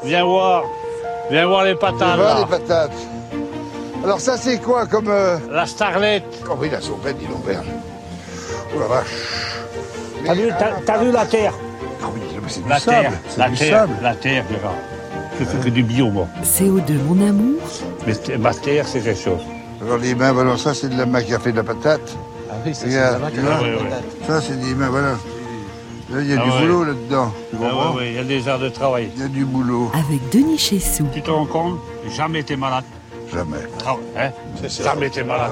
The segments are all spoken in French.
Viens voir les patates. Viens voir les patates. Alors ça c'est quoi comme... La starlette. Oh oui, la sauvette, dis donc, Berne. Oh la vache. T'as vu la terre? Ah oui, mais c'est du La sable. terre, C'est la du terre, sable. la terre, Gérard. Je fais que du bio, moi. CO2, mon amour. Mais ma terre, c'est quelque chose. Alors les mains, voilà, ça c'est de la main qui a fait de la patate. Ah oui, ça Regarde, c'est tu vois, ouais. ça c'est des mains, voilà. Là, il y a du boulot là-dedans. Tu comprends? Il y a des heures de travail. Il y a du boulot. Avec Denis Chessou. Tu te rends compte? Jamais été malade. Jamais. Ah, hein? Jamais été malade.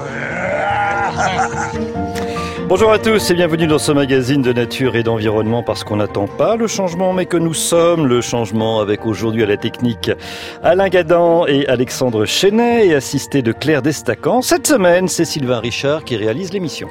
Bonjour à tous et bienvenue dans ce magazine de nature et d'environnement parce qu'on n'attend pas le changement mais que nous sommes le changement avec aujourd'hui à la technique Alain Gadan et Alexandre Chenet et assisté de Claire Destacan. Cette semaine, c'est Sylvain Richard qui réalise l'émission.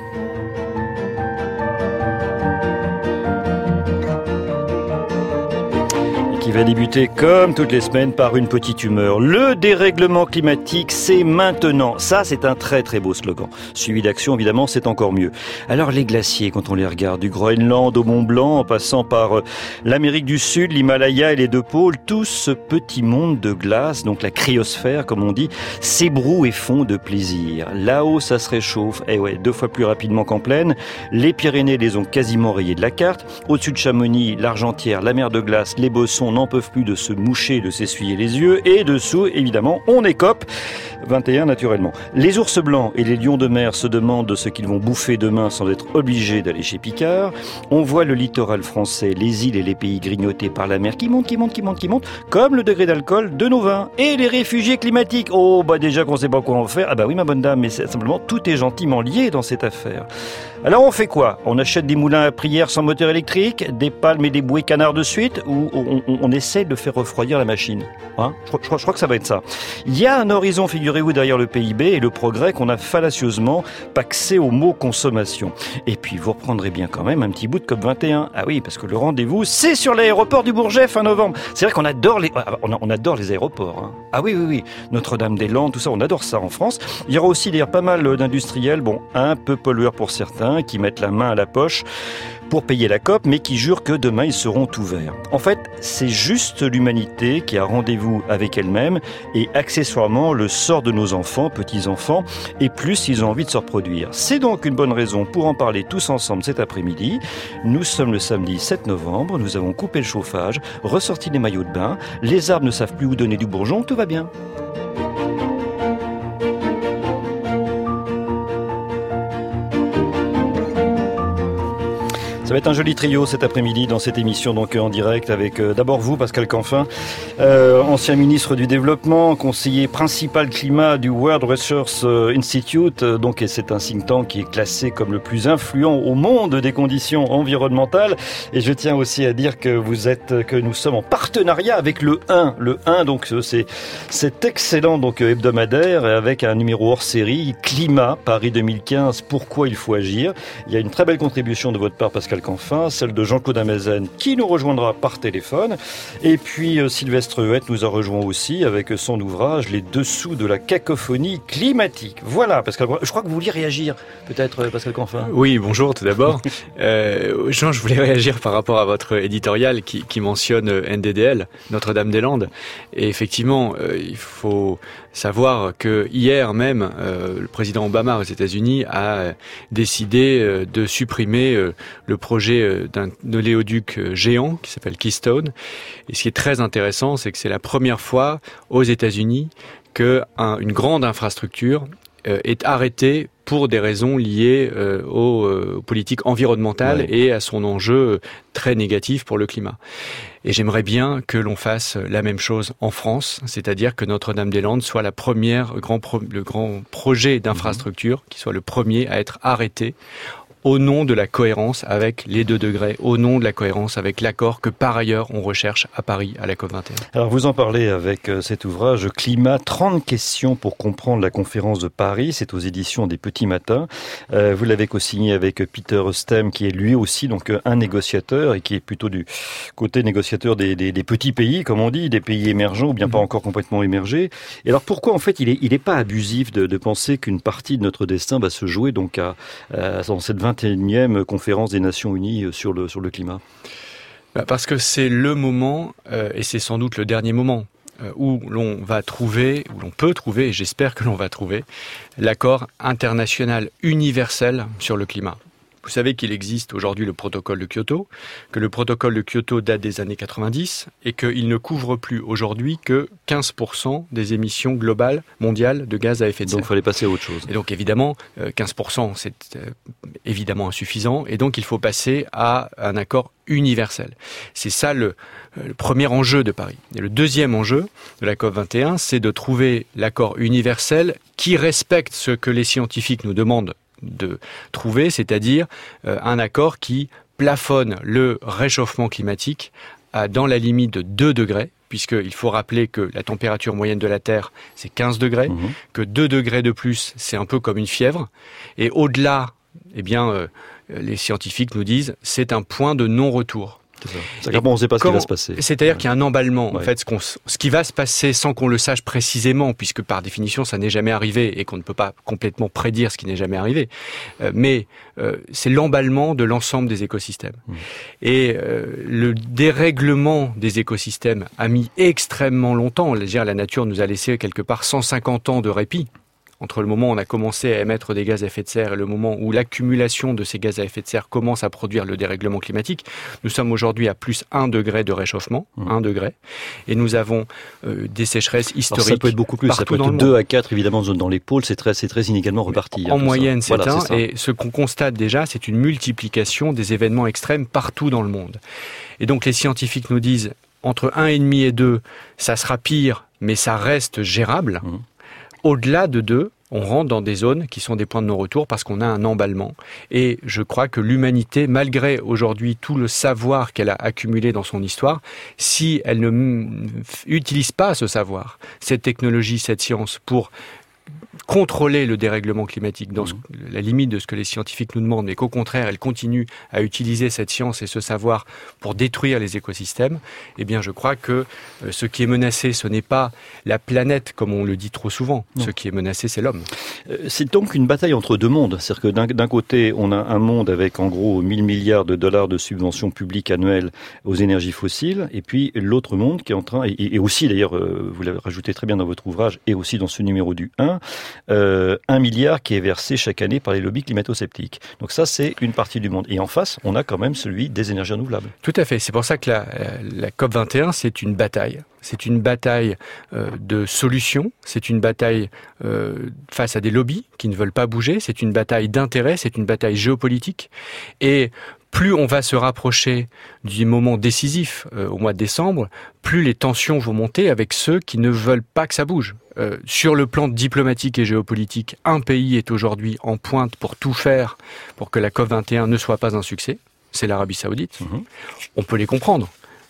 Qui va débuter comme toutes les semaines par une petite humeur. Le dérèglement climatique, c'est maintenant. Ça, c'est un très très beau slogan. Suivi d'action, évidemment, c'est encore mieux. Alors les glaciers, quand on les regarde, du Groenland au Mont Blanc, en passant par l'Amérique du Sud, l'Himalaya et les deux pôles, tout ce petit monde de glace, donc la cryosphère, comme on dit, s'ébroue et fond de plaisir. Là-haut, ça se réchauffe, 2 fois plus rapidement qu'en plaine. Les Pyrénées les ont quasiment rayées de la carte. Au-dessus de Chamonix, l'Argentière, la mer de glace, les Bossons n'en peuvent plus de se moucher, de s'essuyer les yeux. Et dessous, évidemment, on est COP 21 naturellement. Les ours blancs et les lions de mer se demandent ce qu'ils vont bouffer demain sans être obligés d'aller chez Picard. On voit le littoral français, les îles et les pays grignotés par la mer qui monte, comme le degré d'alcool de nos vins. Et les réfugiés climatiques. Oh, déjà qu'on sait pas quoi en faire. Ah bah oui, ma bonne dame, mais c'est simplement tout est gentiment lié dans cette affaire. Alors on fait quoi? On achète des moulins à prière sans moteur électrique, des palmes et des bouées canards de suite, ou on essaie de faire refroidir la machine, hein? Je crois que ça va être ça. Il y a un horizon, figurez-vous, derrière le PIB et le progrès qu'on a fallacieusement paxé au mot consommation. Et puis vous reprendrez bien quand même un petit bout de COP21. Ah oui, parce que le rendez-vous, c'est sur l'aéroport du Bourget fin novembre. C'est vrai qu'on adore on adore les aéroports, hein. Ah oui. Notre-Dame-des-Landes, tout ça, on adore ça en France. Il y aura aussi d'ailleurs pas mal d'industriels, un peu pollueurs pour certains, qui mettent la main à la poche pour payer la COP, mais qui jurent que demain ils seront tout verts. En fait, c'est juste l'humanité qui a rendez-vous avec elle-même et accessoirement le sort de nos enfants, petits-enfants, et plus s'ils ont envie de se reproduire. C'est donc une bonne raison pour en parler tous ensemble cet après-midi. Nous sommes le samedi 7 novembre, nous avons coupé le chauffage, ressorti les maillots de bain, les arbres ne savent plus où donner du bourgeon, tout va bien. Ça va être un joli trio cet après-midi dans cette émission donc en direct avec d'abord vous Pascal Canfin, ancien ministre du Développement, conseiller principal climat du World Resource Institute, et c'est un think tank qui est classé comme le plus influent au monde des conditions environnementales. Et je tiens aussi à dire que nous sommes en partenariat avec le 1 donc c'est cet excellent hebdomadaire avec un numéro hors série Climat Paris 2015. Pourquoi il faut agir? Il y a une très belle contribution de votre part Pascal Canfin, celle de Jean-Claude Amezen qui nous rejoindra par téléphone. Et puis Sylvestre Huette nous a rejoint aussi avec son ouvrage Les dessous de la cacophonie climatique. Voilà, Pascal, je crois que vous vouliez réagir peut-être Pascal Canfin. Oui, bonjour tout d'abord. Jean, je voulais réagir par rapport à votre éditorial qui mentionne NDDL, Notre-Dame-des-Landes. Et effectivement, il faut savoir que hier même, le président Obama aux États-Unis a décidé de supprimer le projet d'un oléoduc géant qui s'appelle Keystone. Et ce qui est très intéressant, c'est que c'est la première fois aux États-Unis qu'une grande infrastructure est arrêtée pour des raisons liées aux politiques environnementales et à son enjeu très négatif pour le climat. Et j'aimerais bien que l'on fasse la même chose en France, c'est-à-dire que Notre-Dame-des-Landes soit le grand projet d'infrastructure qui soit le premier à être arrêté au nom de la cohérence avec les 2 degrés, au nom de la cohérence avec l'accord que par ailleurs on recherche à Paris à la COP21. Alors vous en parlez avec cet ouvrage Climat, 30 questions pour comprendre la conférence de Paris, c'est aux éditions des Petits Matins. Vous l'avez co-signé avec Peter Stem qui est lui aussi un négociateur et qui est plutôt du côté négociateur des petits pays, comme on dit, des pays émergents ou bien pas encore complètement émergés. Et alors pourquoi en fait il est pas abusif de penser qu'une partie de notre destin va se jouer dans cette 21e conférence des Nations Unies sur le climat? Parce que c'est le moment, et c'est sans doute le dernier moment, où l'on peut trouver, et j'espère que l'on va trouver, l'accord international universel sur le climat. Vous savez qu'il existe aujourd'hui le protocole de Kyoto, que le protocole de Kyoto date des années 90 et qu'il ne couvre plus aujourd'hui que 15% des émissions globales mondiales de gaz à effet de serre. Donc il fallait passer à autre chose. Et donc évidemment, 15% c'est évidemment insuffisant et donc il faut passer à un accord universel. C'est ça le premier enjeu de Paris. Et le deuxième enjeu de la COP21, c'est de trouver l'accord universel qui respecte ce que les scientifiques nous demandent de trouver, c'est-à-dire un accord qui plafonne le réchauffement climatique dans la limite de 2 degrés, puisqu'il faut rappeler que la température moyenne de la Terre, c'est 15 degrés, que 2 degrés de plus, c'est un peu comme une fièvre, et au-delà, les scientifiques nous disent, c'est un point de non-retour. C'est-à-dire on ne sait pas ce qui va se passer. C'est-à-dire qu'il y a un emballement. En fait, ce qui va se passer sans qu'on le sache précisément, puisque par définition ça n'est jamais arrivé et qu'on ne peut pas complètement prédire ce qui n'est jamais arrivé. Mais c'est l'emballement de l'ensemble des écosystèmes. Et le dérèglement des écosystèmes a mis extrêmement longtemps. La nature nous a laissé quelque part 150 ans de répit. Entre le moment où on a commencé à émettre des gaz à effet de serre et le moment où l'accumulation de ces gaz à effet de serre commence à produire le dérèglement climatique, nous sommes aujourd'hui à plus 1 degré de réchauffement, 1 degré, et nous avons des sécheresses historiques. Alors ça peut être beaucoup plus, ça peut être 2 à 4 évidemment dans les pôles, c'est très inégalement reparti. En moyenne, c'est ça. Et ce qu'on constate déjà, c'est une multiplication des événements extrêmes partout dans le monde. Et donc les scientifiques nous disent, entre 1,5 et 2, ça sera pire, mais ça reste gérable. Au-delà de 2, on rentre dans des zones qui sont des points de non-retour parce qu'on a un emballement. Et je crois que l'humanité, malgré aujourd'hui tout le savoir qu'elle a accumulé dans son histoire, si elle ne utilise pas ce savoir, cette technologie, cette science pour contrôler le dérèglement climatique dans la limite de ce que les scientifiques nous demandent, mais qu'au contraire, elle continue à utiliser cette science et ce savoir pour détruire les écosystèmes, eh bien, je crois que ce qui est menacé, ce n'est pas la planète, comme on le dit trop souvent. Non. Ce qui est menacé, c'est l'homme. C'est donc une bataille entre deux mondes. C'est-à-dire que d'un côté, on a un monde avec, en gros, 1000 milliards de dollars de subventions publiques annuelles aux énergies fossiles, et puis l'autre monde qui est en train, et aussi d'ailleurs, vous l'avez rajouté très bien dans votre ouvrage, et aussi dans ce numéro du 1, 1 milliard qui est versé chaque année par les lobbies climato-sceptiques. Donc ça, c'est une partie du monde. Et en face, on a quand même celui des énergies renouvelables. Tout à fait. C'est pour ça que la COP21, c'est une bataille. C'est une bataille de solutions, c'est une bataille face à des lobbies qui ne veulent pas bouger, c'est une bataille d'intérêt, c'est une bataille géopolitique. Et plus on va se rapprocher du moment décisif au mois de décembre, plus les tensions vont monter avec ceux qui ne veulent pas que ça bouge. Sur le plan diplomatique et géopolitique, un pays est aujourd'hui en pointe pour tout faire pour que la COP21 ne soit pas un succès, c'est l'Arabie Saoudite. On peut les comprendre.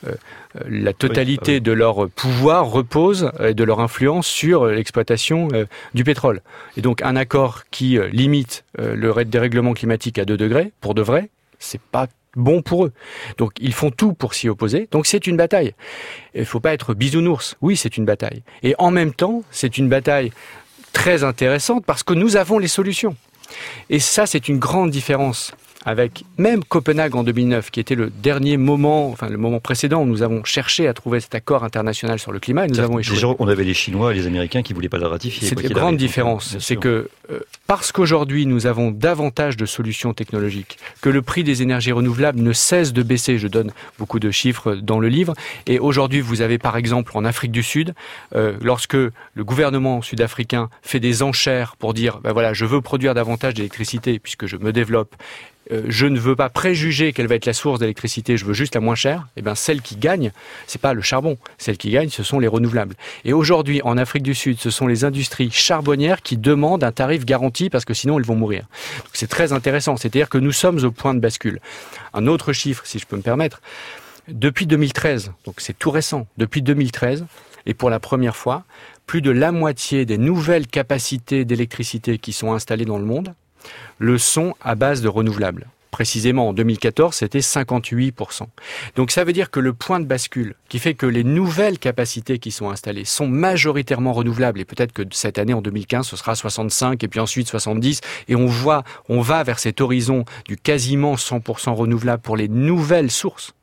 La totalité de leur pouvoir repose et de leur influence sur l'exploitation du pétrole. Et donc un accord qui limite le dérèglement climatique à 2 degrés, pour de vrai, c'est pas bon pour eux. Donc ils font tout pour s'y opposer. Donc c'est une bataille. Il faut pas être bisounours. Oui, c'est une bataille. Et en même temps, c'est une bataille très intéressante parce que nous avons les solutions. Et ça, c'est une grande différence avec même Copenhague en 2009, qui était le dernier moment, enfin le moment précédent où nous avons cherché à trouver cet accord international sur le climat et nous avons échoué. Déjà, on avait les Chinois et les Américains qui ne voulaient pas le ratifier. C'est une grande différence. C'est que parce qu'aujourd'hui nous avons davantage de solutions technologiques, que le prix des énergies renouvelables ne cesse de baisser. Je donne beaucoup de chiffres dans le livre. Et aujourd'hui, vous avez par exemple en Afrique du Sud, lorsque le gouvernement sud-africain fait des enchères pour dire, ben voilà, je veux produire davantage d'électricité puisque je me développe. Je ne veux pas préjuger quelle va être la source d'électricité, je veux juste la moins chère, et bien celle qui gagne, c'est pas le charbon, celle qui gagne, ce sont les renouvelables. Et aujourd'hui, en Afrique du Sud, ce sont les industries charbonnières qui demandent un tarif garanti parce que sinon elles vont mourir. Donc c'est très intéressant, c'est-à-dire que nous sommes au point de bascule. Un autre chiffre, si je peux me permettre, depuis 2013, donc c'est tout récent, depuis 2013, et pour la première fois, plus de la moitié des nouvelles capacités d'électricité qui sont installées dans le monde le sont à base de renouvelables. Précisément, en 2014, c'était 58%. Donc ça veut dire que le point de bascule, qui fait que les nouvelles capacités qui sont installées sont majoritairement renouvelables, et peut-être que cette année, en 2015, ce sera 65, et puis ensuite 70, et on va vers cet horizon du quasiment 100% renouvelable pour les nouvelles sources.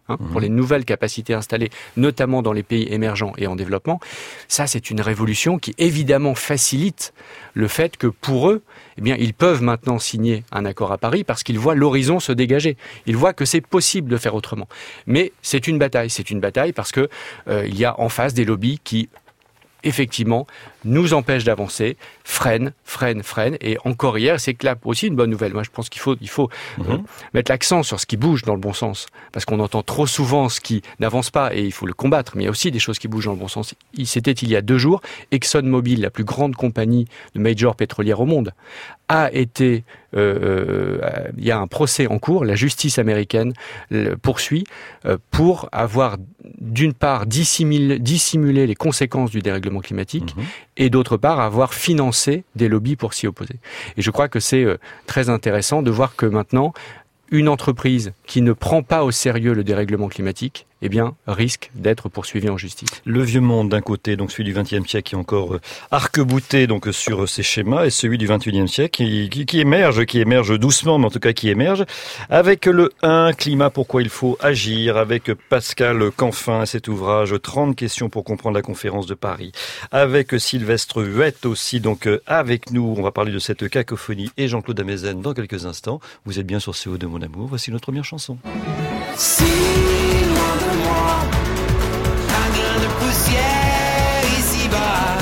pour les nouvelles capacités installées, notamment dans les pays émergents et en développement. Ça, c'est une révolution qui évidemment facilite le fait que pour eux, eh bien, ils peuvent maintenant signer un accord à Paris parce qu'ils voient l'horizon se dégager. Ils voient que c'est possible de faire autrement. Mais c'est une bataille. C'est une bataille parce que il y a en face des lobbies qui, effectivement, nous empêchent d'avancer, freinent. Et encore hier, c'est que là aussi une bonne nouvelle. Moi, je pense qu'il faut mettre l'accent sur ce qui bouge dans le bon sens. Parce qu'on entend trop souvent ce qui n'avance pas et il faut le combattre. Mais il y a aussi des choses qui bougent dans le bon sens. C'était il y a 2 jours, ExxonMobil, la plus grande compagnie de major pétrolière au monde, a été... il y a un procès en cours. La justice américaine poursuit pour avoir, d'une part, dissimulé les conséquences du dérèglement climatique et d'autre part, avoir financé des lobbies pour s'y opposer. Et je crois que c'est très intéressant de voir que maintenant, une entreprise qui ne prend pas au sérieux le dérèglement climatique, eh bien, risque d'être poursuivie en justice. Le vieux monde d'un côté, donc celui du XXe siècle qui est encore arc-bouté donc sur ces schémas, et celui du XXIe siècle qui émerge doucement, mais en tout cas qui émerge, avec le 1, climat, pourquoi il faut agir, avec Pascal Canfin, cet ouvrage, 30 questions pour comprendre la conférence de Paris, avec Sylvestre Huette aussi, donc avec nous, on va parler de cette cacophonie, et Jean-Claude Amezen dans quelques instants. Vous êtes bien sur CO2 Mon Amour, voici notre première chanson. Si loin de moi, un grain de poussière ici-bas.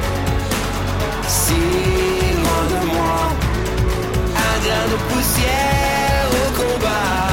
Si loin de moi, un grain de poussière au combat.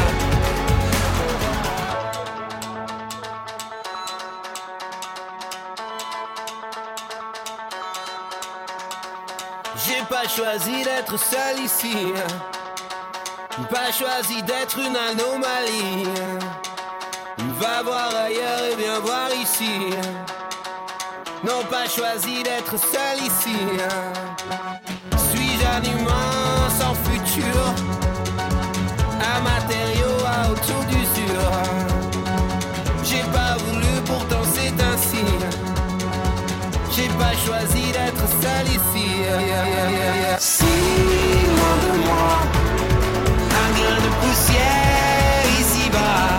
J'ai pas choisi d'être seul ici. Pas choisi d'être une anomalie. Va voir ailleurs et viens voir ici. Non, pas choisi d'être seul ici. Suis-je un humain sans futur? Un matériau à autour d'usure. J'ai pas voulu, pourtant c'est ainsi. J'ai pas choisi d'être seul ici. Si loin de moi, un grain de poussière ici-bas.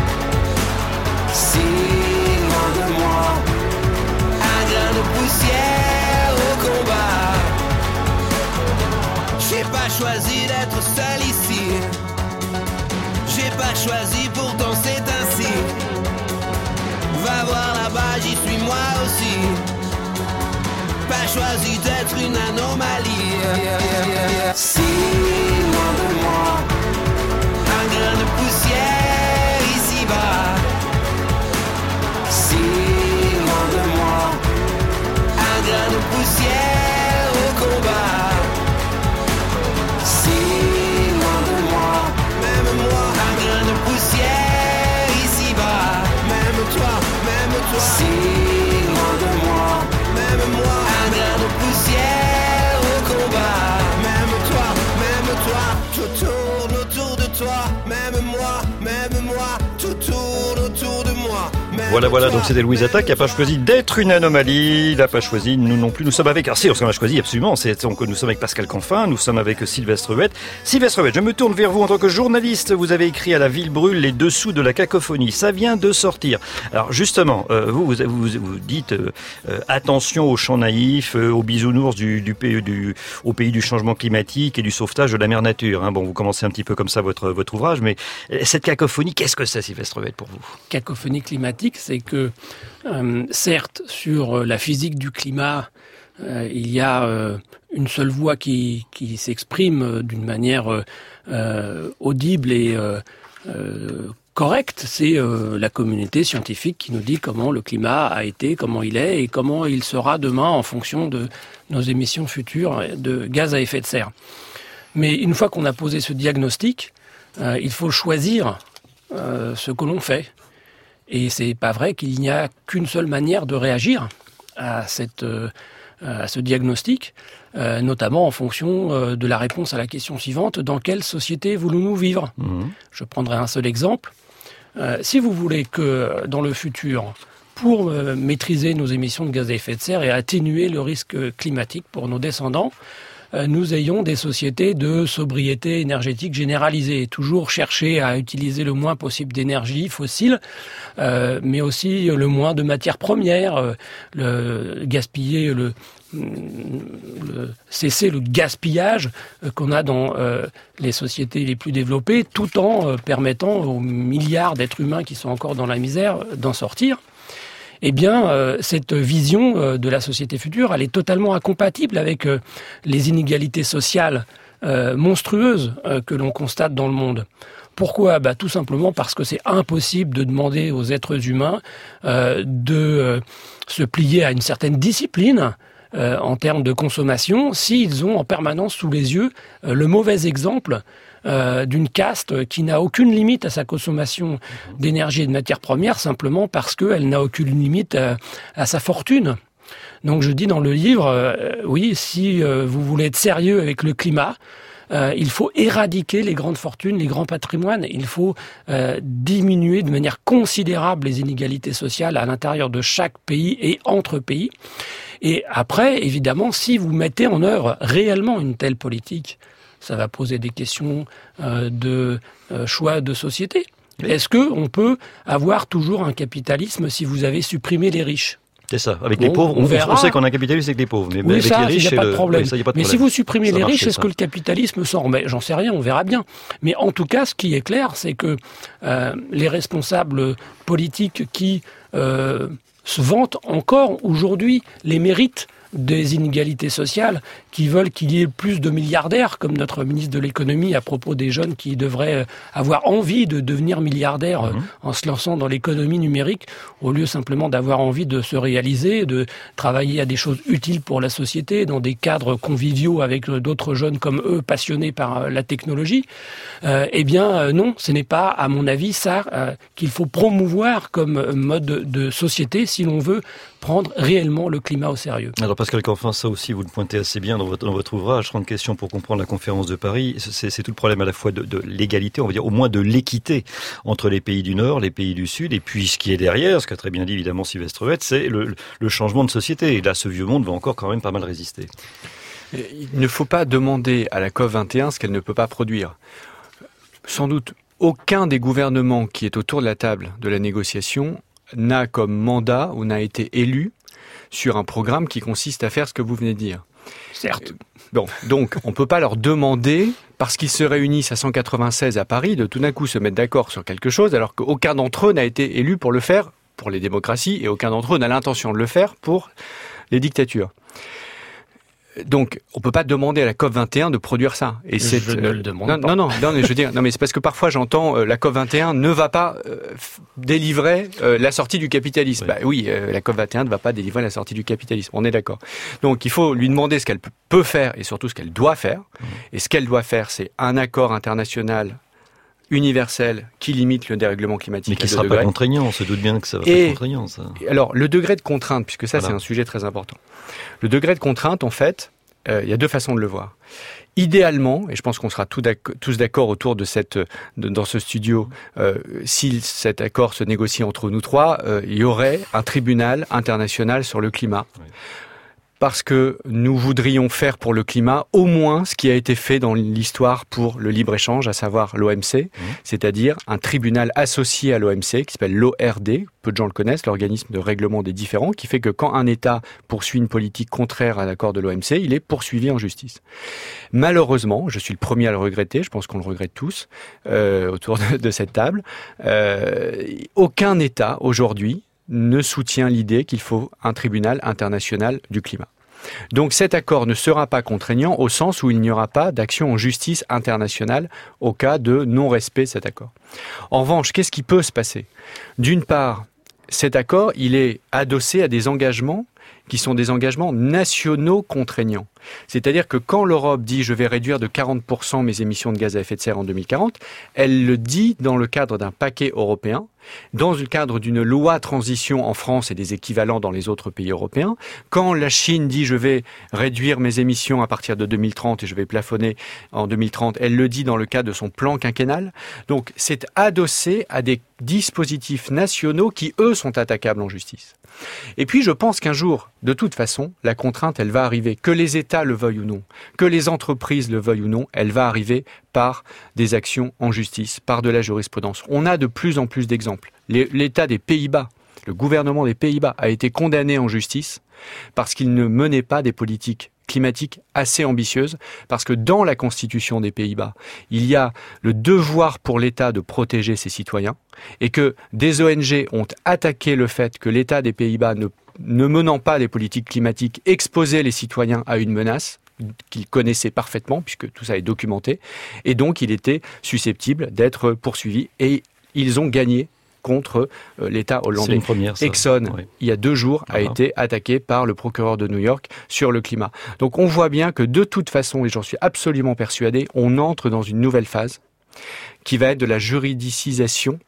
Si loin de moi, un grain de poussière au combat. J'ai pas choisi d'être seul ici. J'ai pas choisi, pourtant c'est ainsi. Va voir là-bas, j'y suis moi aussi. Pas choisi d'être une anomalie. Si loin de moi, un grain de poussière ici-bas. Si loin de moi, un grain de poussière au combat. Si loin de moi, même moi, un grain de poussière ici-bas. Même toi, si loin de moi, même moi, un grain de poussière au combat. Même toi, tout tourne autour de toi. Même moi, tout tourne autour de moi. Voilà, donc c'était Louise Attaque qui n'a pas choisi d'être une anomalie, il n'a pas choisi, nous non plus, nous sommes avec, on a choisi absolument, donc nous sommes avec Pascal Canfin, nous sommes avec Sylvestre Huette. Sylvestre Huette, je me tourne vers vous en tant que journaliste, vous avez écrit à La Ville Brûle les dessous de la cacophonie, ça vient de sortir. Alors justement, vous dites attention aux chants naïfs, aux bisounours au pays du changement climatique et du sauvetage de la mère nature. Bon, vous commencez un petit peu comme ça votre ouvrage, mais cette cacophonie, qu'est-ce que c'est, Sylvestre Huette, pour vous? Cacophonie climatique, c'est que, certes, sur la physique du climat, il y a une seule voix qui s'exprime d'une manière audible et correcte, c'est la communauté scientifique qui nous dit comment le climat a été, comment il est et comment il sera demain en fonction de nos émissions futures de gaz à effet de serre. Mais une fois qu'on a posé ce diagnostic, il faut choisir ce que l'on fait. Et c'est pas vrai qu'il n'y a qu'une seule manière de réagir à ce diagnostic, notamment en fonction de la réponse à la question suivante: dans quelle société voulons-nous vivre ? Je prendrai un seul exemple. Si vous voulez que dans le futur, pour maîtriser nos émissions de gaz à effet de serre et atténuer le risque climatique pour nos descendants, nous ayons des sociétés de sobriété énergétique généralisée, toujours chercher à utiliser le moins possible d'énergie fossile, mais aussi le moins de matières premières, gaspiller cesser le gaspillage qu'on a dans les sociétés les plus développées, tout en permettant aux milliards d'êtres humains qui sont encore dans la misère d'en sortir. Eh bien, cette vision de la société future, elle est totalement incompatible avec les inégalités sociales monstrueuses que l'on constate dans le monde. Pourquoi ? Tout simplement parce que c'est impossible de demander aux êtres humains de se plier à une certaine discipline en termes de consommation s'ils ont en permanence sous les yeux le mauvais exemple d'une caste qui n'a aucune limite à sa consommation d'énergie et de matières premières simplement parce qu'elle n'a aucune limite à sa fortune. Donc je dis dans le livre, oui, si vous voulez être sérieux avec le climat, il faut éradiquer les grandes fortunes, les grands patrimoines. Il faut diminuer de manière considérable les inégalités sociales à l'intérieur de chaque pays et entre pays. Et après, évidemment, si vous mettez en œuvre réellement une telle politique, ça va poser des questions de choix de société. Est-ce qu'on peut avoir toujours un capitalisme si vous avez supprimé les riches ? C'est ça. Avec les pauvres, on sait qu'on a un capitalisme avec les pauvres. Mais oui, avec ça, les riches, il n'y a pas de problème. Mais si vous supprimez les riches, est-ce que le capitalisme s'en remet ? J'en sais rien, on verra bien. Mais en tout cas, ce qui est clair, c'est que les responsables politiques qui se vantent encore aujourd'hui les mérites des inégalités sociales, qui veulent qu'il y ait plus de milliardaires, comme notre ministre de l'économie à propos des jeunes qui devraient avoir envie de devenir milliardaires en se lançant dans l'économie numérique, au lieu simplement d'avoir envie de se réaliser, de travailler à des choses utiles pour la société, dans des cadres conviviaux avec d'autres jeunes comme eux, passionnés par la technologie. Eh bien non, ce n'est pas, à mon avis, ça qu'il faut promouvoir comme mode de société si l'on veut prendre réellement le climat au sérieux. Alors Pascal Canfin, ça aussi vous le pointez assez bien dans votre ouvrage, 30 questions pour comprendre la conférence de Paris. C'est tout le problème à la fois de l'égalité, on va dire au moins de l'équité entre les pays du Nord, les pays du Sud, et puis ce qui est derrière, ce qu'a très bien dit évidemment Sylvestre Huet, c'est le changement de société. Et là, ce vieux monde va encore quand même pas mal résister. Il ne faut pas demander à la COP21 ce qu'elle ne peut pas produire. Sans doute, aucun des gouvernements qui est autour de la table de la négociation n'a comme mandat ou n'a été élu sur un programme qui consiste à faire ce que vous venez de dire. Certes. Bon, donc on ne peut pas leur demander, parce qu'ils se réunissent à 196 à Paris, de tout d'un coup se mettre d'accord sur quelque chose, alors qu'aucun d'entre eux n'a été élu pour le faire pour les démocraties, et aucun d'entre eux n'a l'intention de le faire pour les dictatures. Donc, on peut pas demander à la COP21 de produire ça. Et je ne le demande pas. Non, mais je veux dire, mais c'est parce que parfois j'entends la COP21 ne va pas délivrer la sortie du capitalisme. Oui. La COP21 ne va pas délivrer la sortie du capitalisme. On est d'accord. Donc, il faut lui demander ce qu'elle peut faire et surtout ce qu'elle doit faire. Et ce qu'elle doit faire, c'est un accord international universel qui limite le dérèglement climatique. Mais qui ne sera pas contraignant, on se doute bien que ça va pas être contraignant. Ça. Alors, le degré de contrainte, puisque ça c'est un sujet très important. Le degré de contrainte, en fait, il y a deux façons de le voir. Idéalement, et je pense qu'on sera tous d'accord autour de dans ce studio, si cet accord se négocie entre nous trois, il y aurait un tribunal international sur le climat. Oui. Parce que nous voudrions faire pour le climat au moins ce qui a été fait dans l'histoire pour le libre-échange, à savoir l'OMC, c'est-à-dire un tribunal associé à l'OMC qui s'appelle l'ORD, peu de gens le connaissent, l'organisme de règlement des différends, qui fait que quand un État poursuit une politique contraire à l'accord de l'OMC, il est poursuivi en justice. Malheureusement, je suis le premier à le regretter, je pense qu'on le regrette tous autour de cette table, aucun État aujourd'hui ne soutient l'idée qu'il faut un tribunal international du climat. Donc cet accord ne sera pas contraignant au sens où il n'y aura pas d'action en justice internationale au cas de non-respect de cet accord. En revanche, qu'est-ce qui peut se passer ? D'une part, cet accord, il est adossé à des engagements qui sont des engagements nationaux contraignants. C'est-à-dire que quand l'Europe dit « je vais réduire de 40% mes émissions de gaz à effet de serre en 2040 », elle le dit dans le cadre d'un paquet européen, dans le cadre d'une loi transition en France et des équivalents dans les autres pays européens. Quand la Chine dit « je vais réduire mes émissions à partir de 2030 et je vais plafonner en 2030 », elle le dit dans le cadre de son plan quinquennal. Donc c'est adossé à des dispositifs nationaux qui, eux, sont attaquables en justice. Et puis je pense qu'un jour, de toute façon, la contrainte, elle va arriver. Que les États l'État le veuille ou non, que les entreprises le veuillent ou non, elle va arriver par des actions en justice, par de la jurisprudence. On a de plus en plus d'exemples. L'État des Pays-Bas, le gouvernement des Pays-Bas a été condamné en justice parce qu'il ne menait pas des politiques climatiques assez ambitieuses, parce que dans la Constitution des Pays-Bas, il y a le devoir pour l'État de protéger ses citoyens, et que des ONG ont attaqué le fait que l'État des Pays-Bas, ne menant pas des politiques climatiques, exposait les citoyens à une menace qu'il connaissait parfaitement, puisque tout ça est documenté, et donc il était susceptible d'être poursuivi, et ils ont gagné contre l'État hollandais. C'est une première, ça. Exxon, Oui. il y a 2 jours, a été attaqué par le procureur de New York sur le climat. Donc on voit bien que de toute façon, et j'en suis absolument persuadé, on entre dans une nouvelle phase qui va être de la juridicisation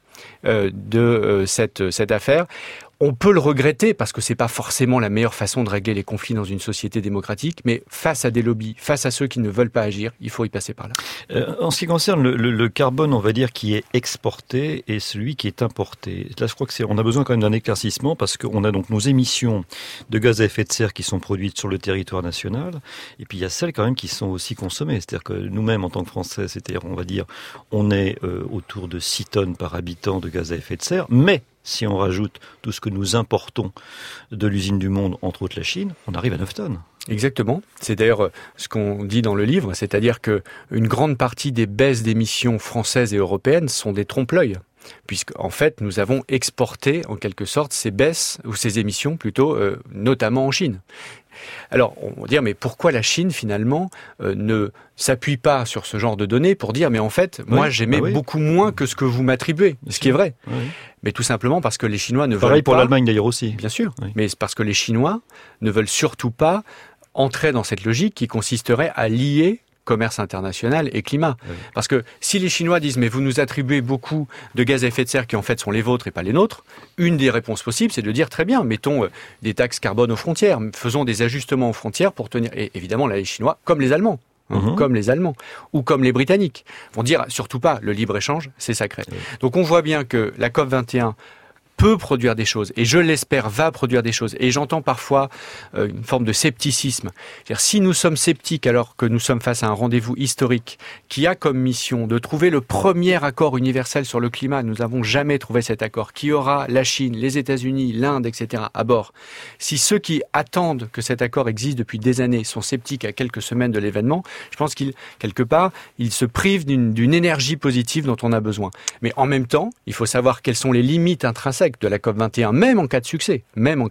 de cette affaire. On peut le regretter parce que c'est pas forcément la meilleure façon de régler les conflits dans une société démocratique, mais face à des lobbies, face à ceux qui ne veulent pas agir, il faut y passer par là. En ce qui concerne le carbone, on va dire, qui est exporté et celui qui est importé. Là, je crois que on a besoin quand même d'un éclaircissement parce qu'on a donc nos émissions de gaz à effet de serre qui sont produites sur le territoire national, et puis il y a celles quand même qui sont aussi consommées. C'est-à-dire que nous-mêmes, en tant que Français, c'est-à-dire, on va dire, on est autour de 6 tonnes par habitant de gaz à effet de serre, mais si on rajoute tout ce que nous importons de l'usine du monde, entre autres la Chine, on arrive à 9 tonnes. Exactement. C'est d'ailleurs ce qu'on dit dans le livre, c'est-à-dire que une grande partie des baisses d'émissions françaises et européennes sont des trompe-l'œil, puisqu'en fait, nous avons exporté, en quelque sorte, ces baisses, ou ces émissions plutôt, notamment en Chine. Alors, on va dire, mais pourquoi la Chine, finalement, ne s'appuie pas sur ce genre de données pour dire, mais en fait, moi, j'émets beaucoup moins que ce que vous m'attribuez, ce qui est vrai. Oui. Mais tout simplement parce que les Chinois ne veulent pas... Pareil pour l'Allemagne, d'ailleurs, aussi. Bien sûr, mais c'est parce que les Chinois ne veulent surtout pas entrer dans cette logique qui consisterait à lier commerce international et climat. Oui. Parce que si les Chinois disent « mais vous nous attribuez beaucoup de gaz à effet de serre qui en fait sont les vôtres et pas les nôtres », une des réponses possibles, c'est de dire « très bien, mettons des taxes carbone aux frontières, faisons des ajustements aux frontières pour tenir... » Et évidemment, là, les Chinois, comme les Allemands, comme les Allemands, ou comme les Britanniques, vont dire surtout pas, le libre-échange, c'est sacré. Oui. Donc on voit bien que la COP21 peut produire des choses, et je l'espère, va produire des choses. Et j'entends parfois une forme de scepticisme. C'est-à-dire, si nous sommes sceptiques alors que nous sommes face à un rendez-vous historique qui a comme mission de trouver le premier accord universel sur le climat, nous n'avons jamais trouvé cet accord, qui aura la Chine, les États-Unis, l'Inde, etc. à bord. Si ceux qui attendent que cet accord existe depuis des années sont sceptiques à quelques semaines de l'événement, je pense qu'ils, quelque part, ils se privent d'une énergie positive dont on a besoin. Mais en même temps, il faut savoir quelles sont les limites intrinsèques de la COP21, même en cas de succès.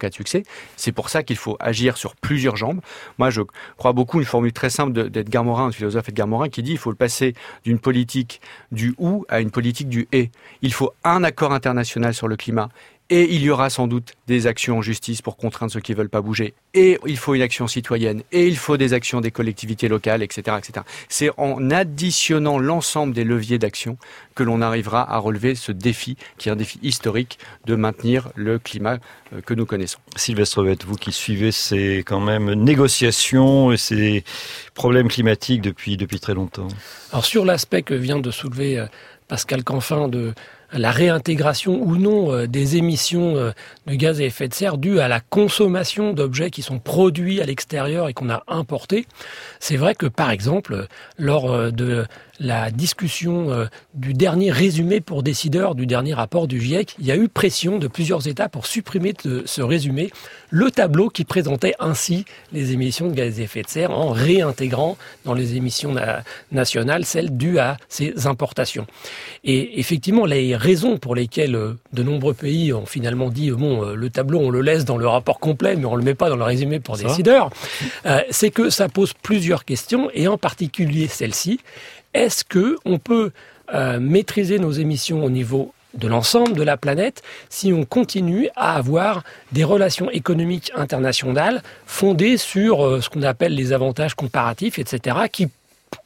C'est pour ça qu'il faut agir sur plusieurs jambes. Moi, je crois beaucoup une formule très simple d'Edgar Morin, un philosophe Edgar Morin, qui dit qu'il faut le passer d'une politique du ou à une politique du et. Il faut un accord international sur le climat. Et il y aura sans doute des actions en justice pour contraindre ceux qui ne veulent pas bouger. Et il faut une action citoyenne. Et il faut des actions des collectivités locales, etc., etc. C'est en additionnant l'ensemble des leviers d'action que l'on arrivera à relever ce défi, qui est un défi historique, de maintenir le climat que nous connaissons. Sylvestre Vette, vous qui suivez ces quand même négociations et ces problèmes climatiques depuis très longtemps. Alors sur l'aspect que vient de soulever Pascal Canfin de la réintégration ou non des émissions de gaz à effet de serre dues à la consommation d'objets qui sont produits à l'extérieur et qu'on a importés. C'est vrai que, par exemple, lors de la discussion du dernier résumé pour décideurs du dernier rapport du GIEC, il y a eu pression de plusieurs États pour supprimer de ce résumé le tableau qui présentait ainsi les émissions de gaz à effet de serre en réintégrant dans les émissions nationales celles dues à ces importations. Et effectivement, les raisons pour lesquelles de nombreux pays ont finalement dit le tableau on le laisse dans le rapport complet mais on le met pas dans le résumé pour décideurs, c'est que ça pose plusieurs questions et en particulier celle-ci. Est-ce que on peut maîtriser nos émissions au niveau de l'ensemble de la planète si on continue à avoir des relations économiques internationales fondées sur ce qu'on appelle les avantages comparatifs, etc., qui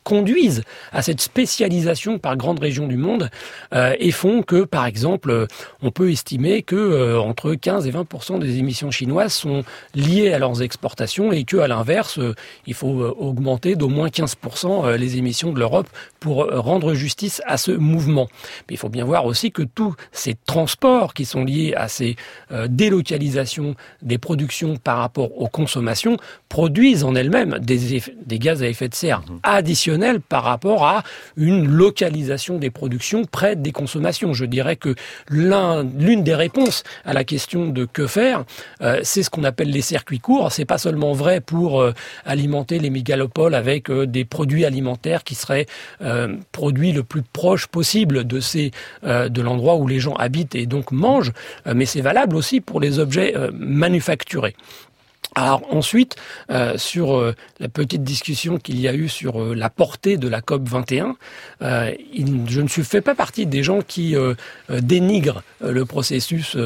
conduisent à cette spécialisation par grandes régions du monde et font que, par exemple, on peut estimer que entre 15 et 20% des émissions chinoises sont liées à leurs exportations et que, à l'inverse, il faut augmenter d'au moins 15% les émissions de l'Europe pour rendre justice à ce mouvement. Mais il faut bien voir aussi que tous ces transports qui sont liés à ces délocalisations des productions par rapport aux consommations produisent en elles-mêmes des gaz à effet de serre additionnels par rapport à une localisation des productions près des consommations. Je dirais que l'une des réponses à la question de que faire, c'est ce qu'on appelle les circuits courts. C'est pas seulement vrai pour alimenter les mégalopoles avec des produits alimentaires qui seraient produits le plus proche possible de l'endroit où les gens habitent et donc mangent, mais c'est valable aussi pour les objets manufacturés. Alors ensuite, sur la petite discussion qu'il y a eu sur la portée de la COP 21, je ne fais pas partie des gens qui dénigrent le processus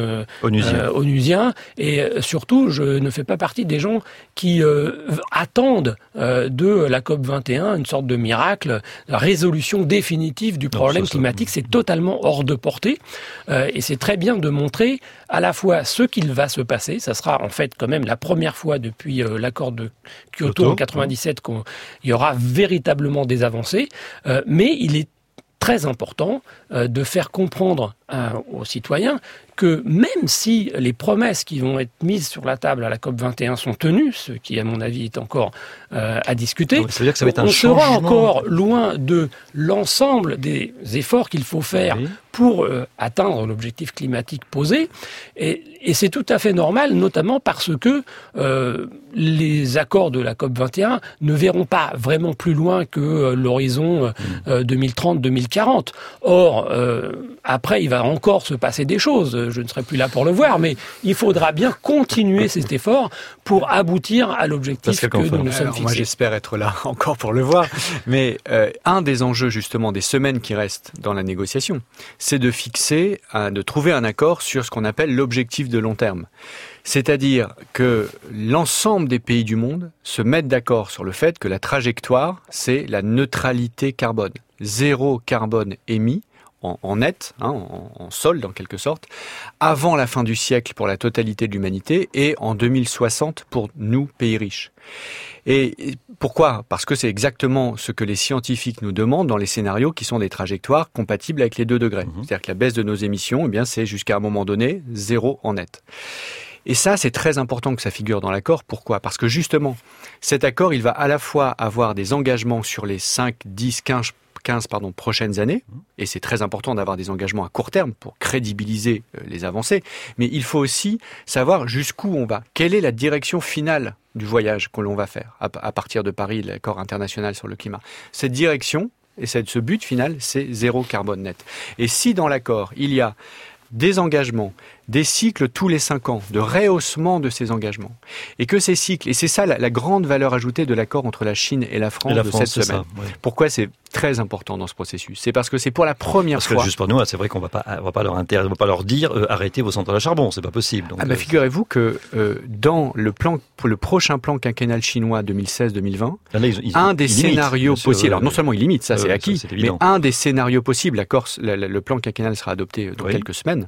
onusien et surtout je ne fais pas partie des gens qui attendent de la COP 21 une sorte de miracle, la résolution définitive du problème climatique. C'est totalement hors de portée et c'est très bien de montrer à la fois ce qu'il va se passer. Ça sera en fait quand même la première fois depuis l'accord de Kyoto en 97 qu'il y aura véritablement des avancées, mais il est très important de faire comprendre aux citoyens que même si les promesses qui vont être mises sur la table à la COP 21 sont tenues, ce qui à mon avis est encore à discuter, ça veut dire que ça va être on sera changement. encore loin de l'ensemble des efforts qu'il faut faire pour atteindre l'objectif climatique posé. Et c'est tout à fait normal, notamment parce que les accords de la COP 21 ne verront pas vraiment plus loin que l'horizon 2030-2040. Or, après, il va encore se passer des choses. Je ne serai plus là pour le voir, mais il faudra bien continuer cet effort pour aboutir à l'objectif que nous nous sommes fixés. Moi, j'espère être là encore pour le voir. Mais un des enjeux, justement, des semaines qui restent dans la négociation, c'est de fixer, de trouver un accord sur ce qu'on appelle l'objectif de long terme. C'est-à-dire que l'ensemble des pays du monde se mettent d'accord sur le fait que la trajectoire, c'est la neutralité carbone. 0 carbone émis en net, en solde en quelque sorte, avant la fin du siècle pour la totalité de l'humanité et en 2060 pour nous, pays riches. Et pourquoi ? Parce que c'est exactement ce que les scientifiques nous demandent dans les scénarios qui sont des trajectoires compatibles avec les 2 degrés. C'est-à-dire que la baisse de nos émissions, eh bien, c'est jusqu'à un moment donné 0 en net. Et ça, c'est très important que ça figure dans l'accord. Pourquoi ? Parce que justement, cet accord, il va à la fois avoir des engagements sur les 5, 10, 15 prochaines années, et c'est très important d'avoir des engagements à court terme pour crédibiliser les avancées, mais il faut aussi savoir jusqu'où on va, quelle est la direction finale du voyage que l'on va faire à partir de Paris, l'accord international sur le climat. Cette direction, et ce but final, c'est 0 carbone net. Et si dans l'accord, il y a des engagements, des cycles tous les 5 ans, de rehaussement de ces engagements. Et que ces cycles, et c'est ça la grande valeur ajoutée de l'accord entre la Chine et la France cette semaine. Ça, ouais. Pourquoi c'est très important dans ce processus ? C'est parce que c'est pour la première fois. Parce que juste pour nous, c'est vrai qu'on va pas leur dire arrêtez vos centrales à charbon, c'est pas possible. Donc, figurez-vous que dans pour le prochain plan quinquennal chinois 2016-2020, un des scénarios possibles, alors non seulement il limite, ça c'est acquis, mais un des scénarios possibles, le plan quinquennal sera adopté dans quelques semaines,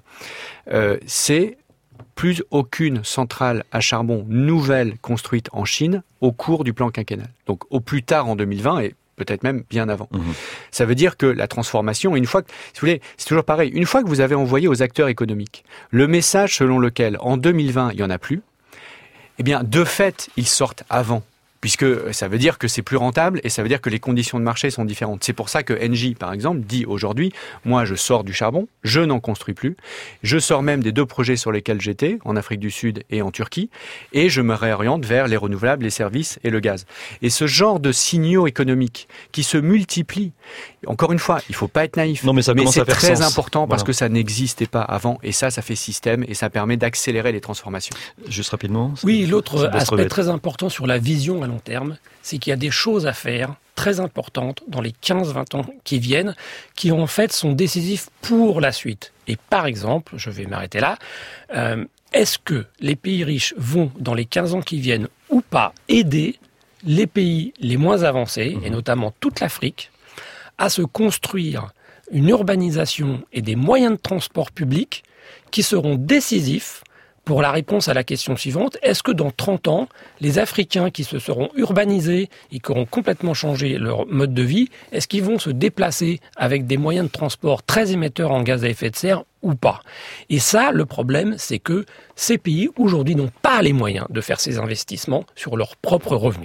c'est plus aucune centrale à charbon nouvelle construite en Chine au cours du plan quinquennal. Donc au plus tard en 2020 et peut-être même bien avant. Ça veut dire que la transformation, une fois que, si vous voulez, c'est toujours pareil, une fois que vous avez envoyé aux acteurs économiques le message selon lequel en 2020 il n'y en a plus, eh bien de fait ils sortent avant. Puisque ça veut dire que c'est plus rentable et ça veut dire que les conditions de marché sont différentes. C'est pour ça que Engie, par exemple, dit aujourd'hui, moi je sors du charbon, je n'en construis plus, je sors même des 2 projets sur lesquels j'étais, en Afrique du Sud et en Turquie, et je me réoriente vers les renouvelables, les services et le gaz. Et ce genre de signaux économiques qui se multiplient, encore une fois, il ne faut pas être naïf, mais c'est très important parce que ça n'existait pas avant, et ça fait système et ça permet d'accélérer les transformations. Juste rapidement. Oui, l'autre aspect très important sur la vision à long terme, c'est qu'il y a des choses à faire très importantes dans les 15-20 ans qui viennent, qui en fait sont décisifs pour la suite. Et par exemple, je vais m'arrêter là, est-ce que les pays riches vont, dans les 15 ans qui viennent ou pas, aider les pays les moins avancés, et notamment toute l'Afrique, à se construire une urbanisation et des moyens de transport publics qui seront décisifs pour la réponse à la question suivante. Est-ce que dans 30 ans, les Africains qui se seront urbanisés et qui auront complètement changé leur mode de vie, est-ce qu'ils vont se déplacer avec des moyens de transport très émetteurs en gaz à effet de serre ou pas? Et ça, le problème, c'est que ces pays, aujourd'hui, n'ont pas les moyens de faire ces investissements sur leurs propres revenus.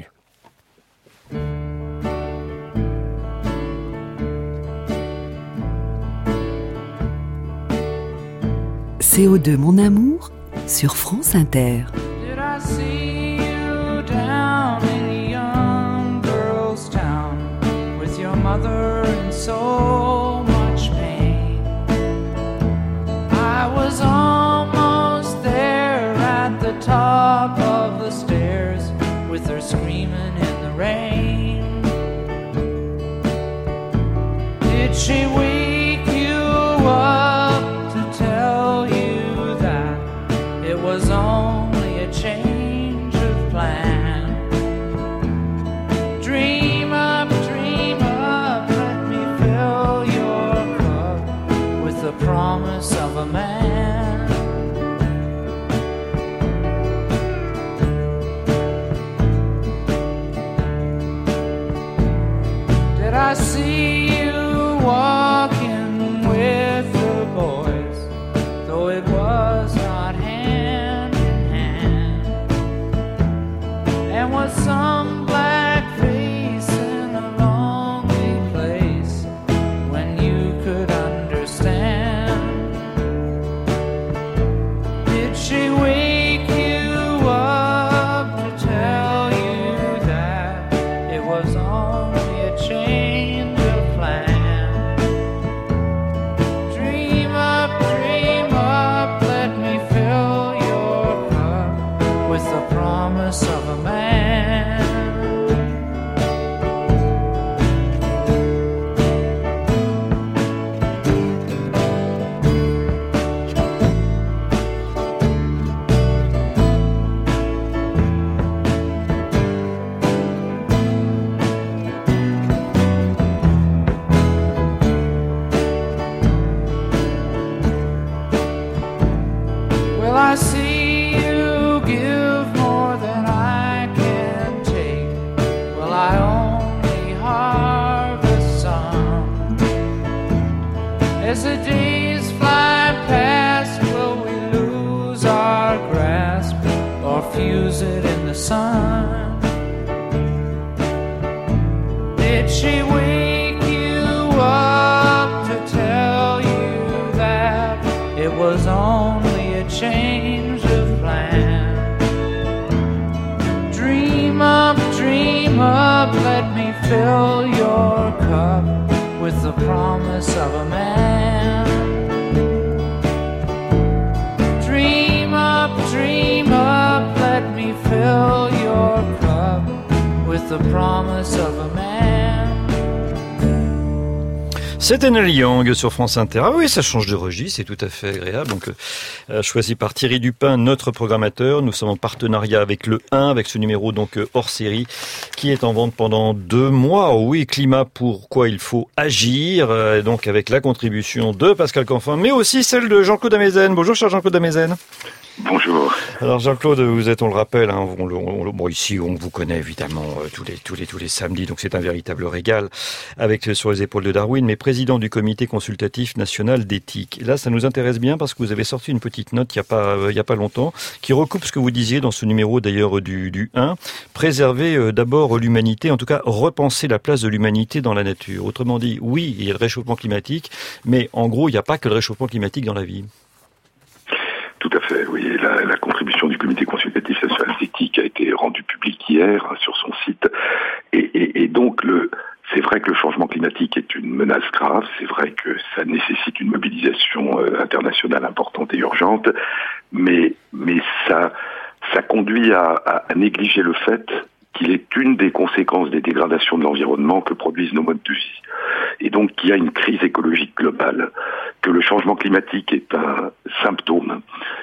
CO2 Mon Amour sur France Inter. Did I see you down in a young girl's town with your mother in so much pain? I was almost there at the top of the stairs with her screaming in the rain. Did she wake you up to tell you that it was only a change of plan? Dream up, let me fill your cup with the promise of a man. Did I see you walking with the boys, though it was not hand in hand? And was some black face in a lonely place when you could understand? Did she wake you up to tell you that it was only a change of plan? Dream up, let me fill your cup with the promise of a man. Will I see you give more than I can take? Will I only harvest some? As the days fly past, will we lose our grasp or fuse it in the sun? Did she wake you up to tell you that it was only a change of plan? Dream up, let me fill your cup with the promise of a man. Dream up, let me fill your cup with the promise of a man. C'était Neil Young sur France Inter. Ah oui, ça change de registre, c'est tout à fait agréable. Donc, choisi par Thierry Dupin, notre programmateur. Nous sommes en partenariat avec le 1, avec ce numéro donc hors série, qui est en vente pendant 2 mois. Oh oui, climat, pourquoi il faut agir. Donc avec la contribution de Pascal Canfin, mais aussi celle de Jean-Claude Amezen. Bonjour, cher Jean-Claude Amezen. Bonjour. Alors Jean-Claude, vous êtes, on le rappelle, hein, bon ici on vous connaît évidemment tous les samedis, donc c'est un véritable régal avec sur les épaules de Darwin, mais président du comité consultatif national d'éthique. Là, ça nous intéresse bien parce que vous avez sorti une petite note il y a pas longtemps qui recoupe ce que vous disiez dans ce numéro d'ailleurs du 1, préserver d'abord l'humanité, en tout cas repenser la place de l'humanité dans la nature. Autrement dit, oui, il y a le réchauffement climatique, mais en gros, il n'y a pas que le réchauffement climatique dans la vie. Tout à fait, oui. La contribution du comité consultatif national d'éthique a été rendue publique hier sur son site. Et donc, c'est vrai que le changement climatique est une menace grave. C'est vrai que ça nécessite une mobilisation internationale importante et urgente. Mais ça conduit à négliger le fait qu'il est une des conséquences des dégradations de l'environnement que produisent nos modes de vie. Et donc, qu'il y a une crise écologique globale, que le changement climatique est un symptôme et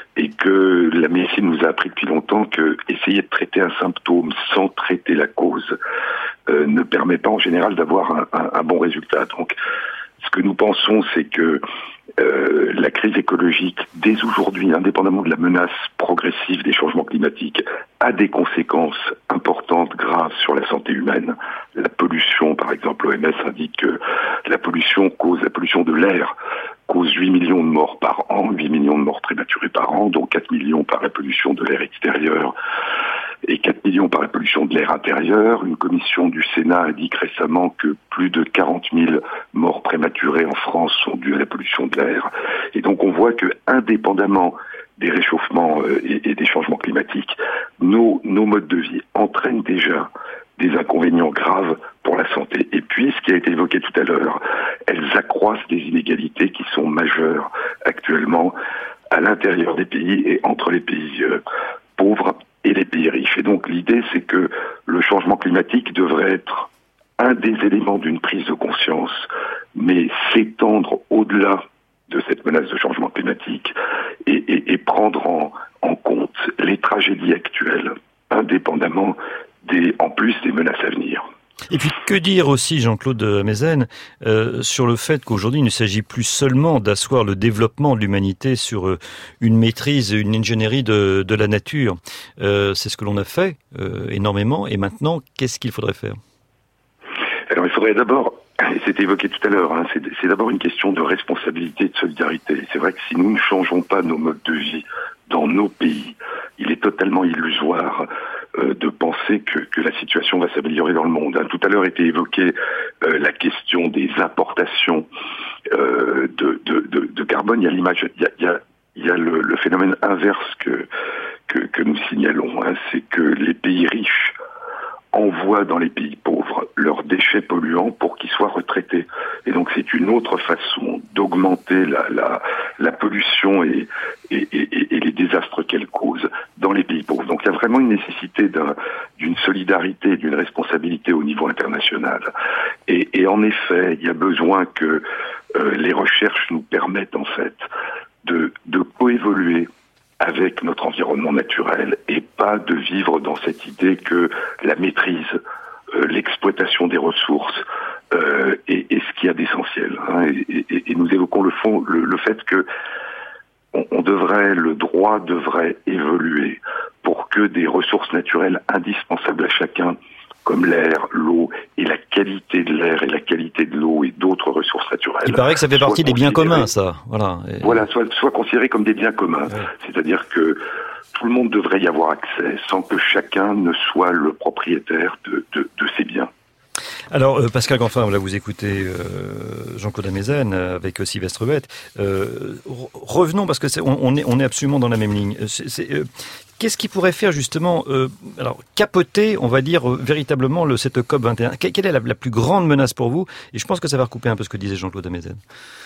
que la médecine nous a appris depuis longtemps que essayer de traiter un symptôme sans traiter la cause ne permet pas en général d'avoir un bon résultat. Donc, ce que nous pensons, c'est que la crise écologique, dès aujourd'hui, indépendamment de la menace progressive des changements climatiques, a des conséquences importantes, graves sur la santé humaine. La pollution, par exemple, l'OMS indique que la pollution de l'air cause 8 millions de morts par an, 8 millions de morts prématurées par an, dont 4 millions par la pollution de l'air extérieur et 4 millions par la pollution de l'air intérieur. Une commission du Sénat indique récemment que plus de 40 000 morts prématurées en France sont dues à la pollution de l'air. Et donc on voit que, indépendamment des réchauffements et des changements climatiques, nos modes de vie entraînent déjà des inconvénients graves pour la santé. Et puis, ce qui a été évoqué tout à l'heure, elles accroissent des inégalités qui sont majeures actuellement à l'intérieur des pays et entre les pays pauvres et les pays riches. Et donc l'idée, c'est que le changement climatique devrait être un des éléments d'une prise de conscience, mais s'étendre au-delà de cette menace de changement climatique et prendre en compte les tragédies actuelles, indépendamment en plus des menaces à venir. Et puis, que dire aussi, Jean-Claude Amezen, sur le fait qu'aujourd'hui, il ne s'agit plus seulement d'asseoir le développement de l'humanité sur une maîtrise, une ingénierie de la nature. C'est ce que l'on a fait énormément. Et maintenant, qu'est-ce qu'il faudrait faire ? Alors, il faudrait d'abord, et c'était évoqué tout à l'heure, c'est d'abord une question de responsabilité et de solidarité. C'est vrai que si nous ne changeons pas nos modes de vie dans nos pays, il est totalement illusoire de penser que la situation va s'améliorer dans le monde. Tout à l'heure était évoquée la question des importations de carbone. Il y a l'image, il y a le phénomène inverse que nous signalons, c'est que les pays riches envoient dans les pays pauvres leurs déchets polluants pour qu'ils soient retraités. Et donc c'est une autre façon d'augmenter la pollution et les désastres qu'elle cause dans les pays pauvres. Donc il y a vraiment une nécessité d'une solidarité, d'une responsabilité au niveau international. Et en effet, il y a besoin que les recherches nous permettent en fait de coévoluer avec notre environnement naturel et pas de vivre dans cette idée que la maîtrise, l'exploitation des ressources est ce qu'il y a d'essentiel. Et nous évoquons le fait que le droit devrait évoluer pour que des ressources naturelles indispensables à chacun, comme l'air, l'eau, et la qualité de l'air et la qualité de l'eau et d'autres ressources naturelles. Il paraît que ça fait partie des biens communs, ça. Voilà, soit considérés comme des biens communs. Ouais. C'est-à-dire que tout le monde devrait y avoir accès sans que chacun ne soit le propriétaire de ses biens. Alors, Pascal Canfin, là vous écoutez Jean-Claude Amezen avec Sylvestre Bette. Revenons, parce que on est absolument dans la même ligne. Qu'est-ce qui pourrait faire justement, capoter, on va dire, véritablement cette COP21 ? Quelle est la plus grande menace pour vous ? Et je pense que ça va recouper un peu ce que disait Jean-Claude Amezen.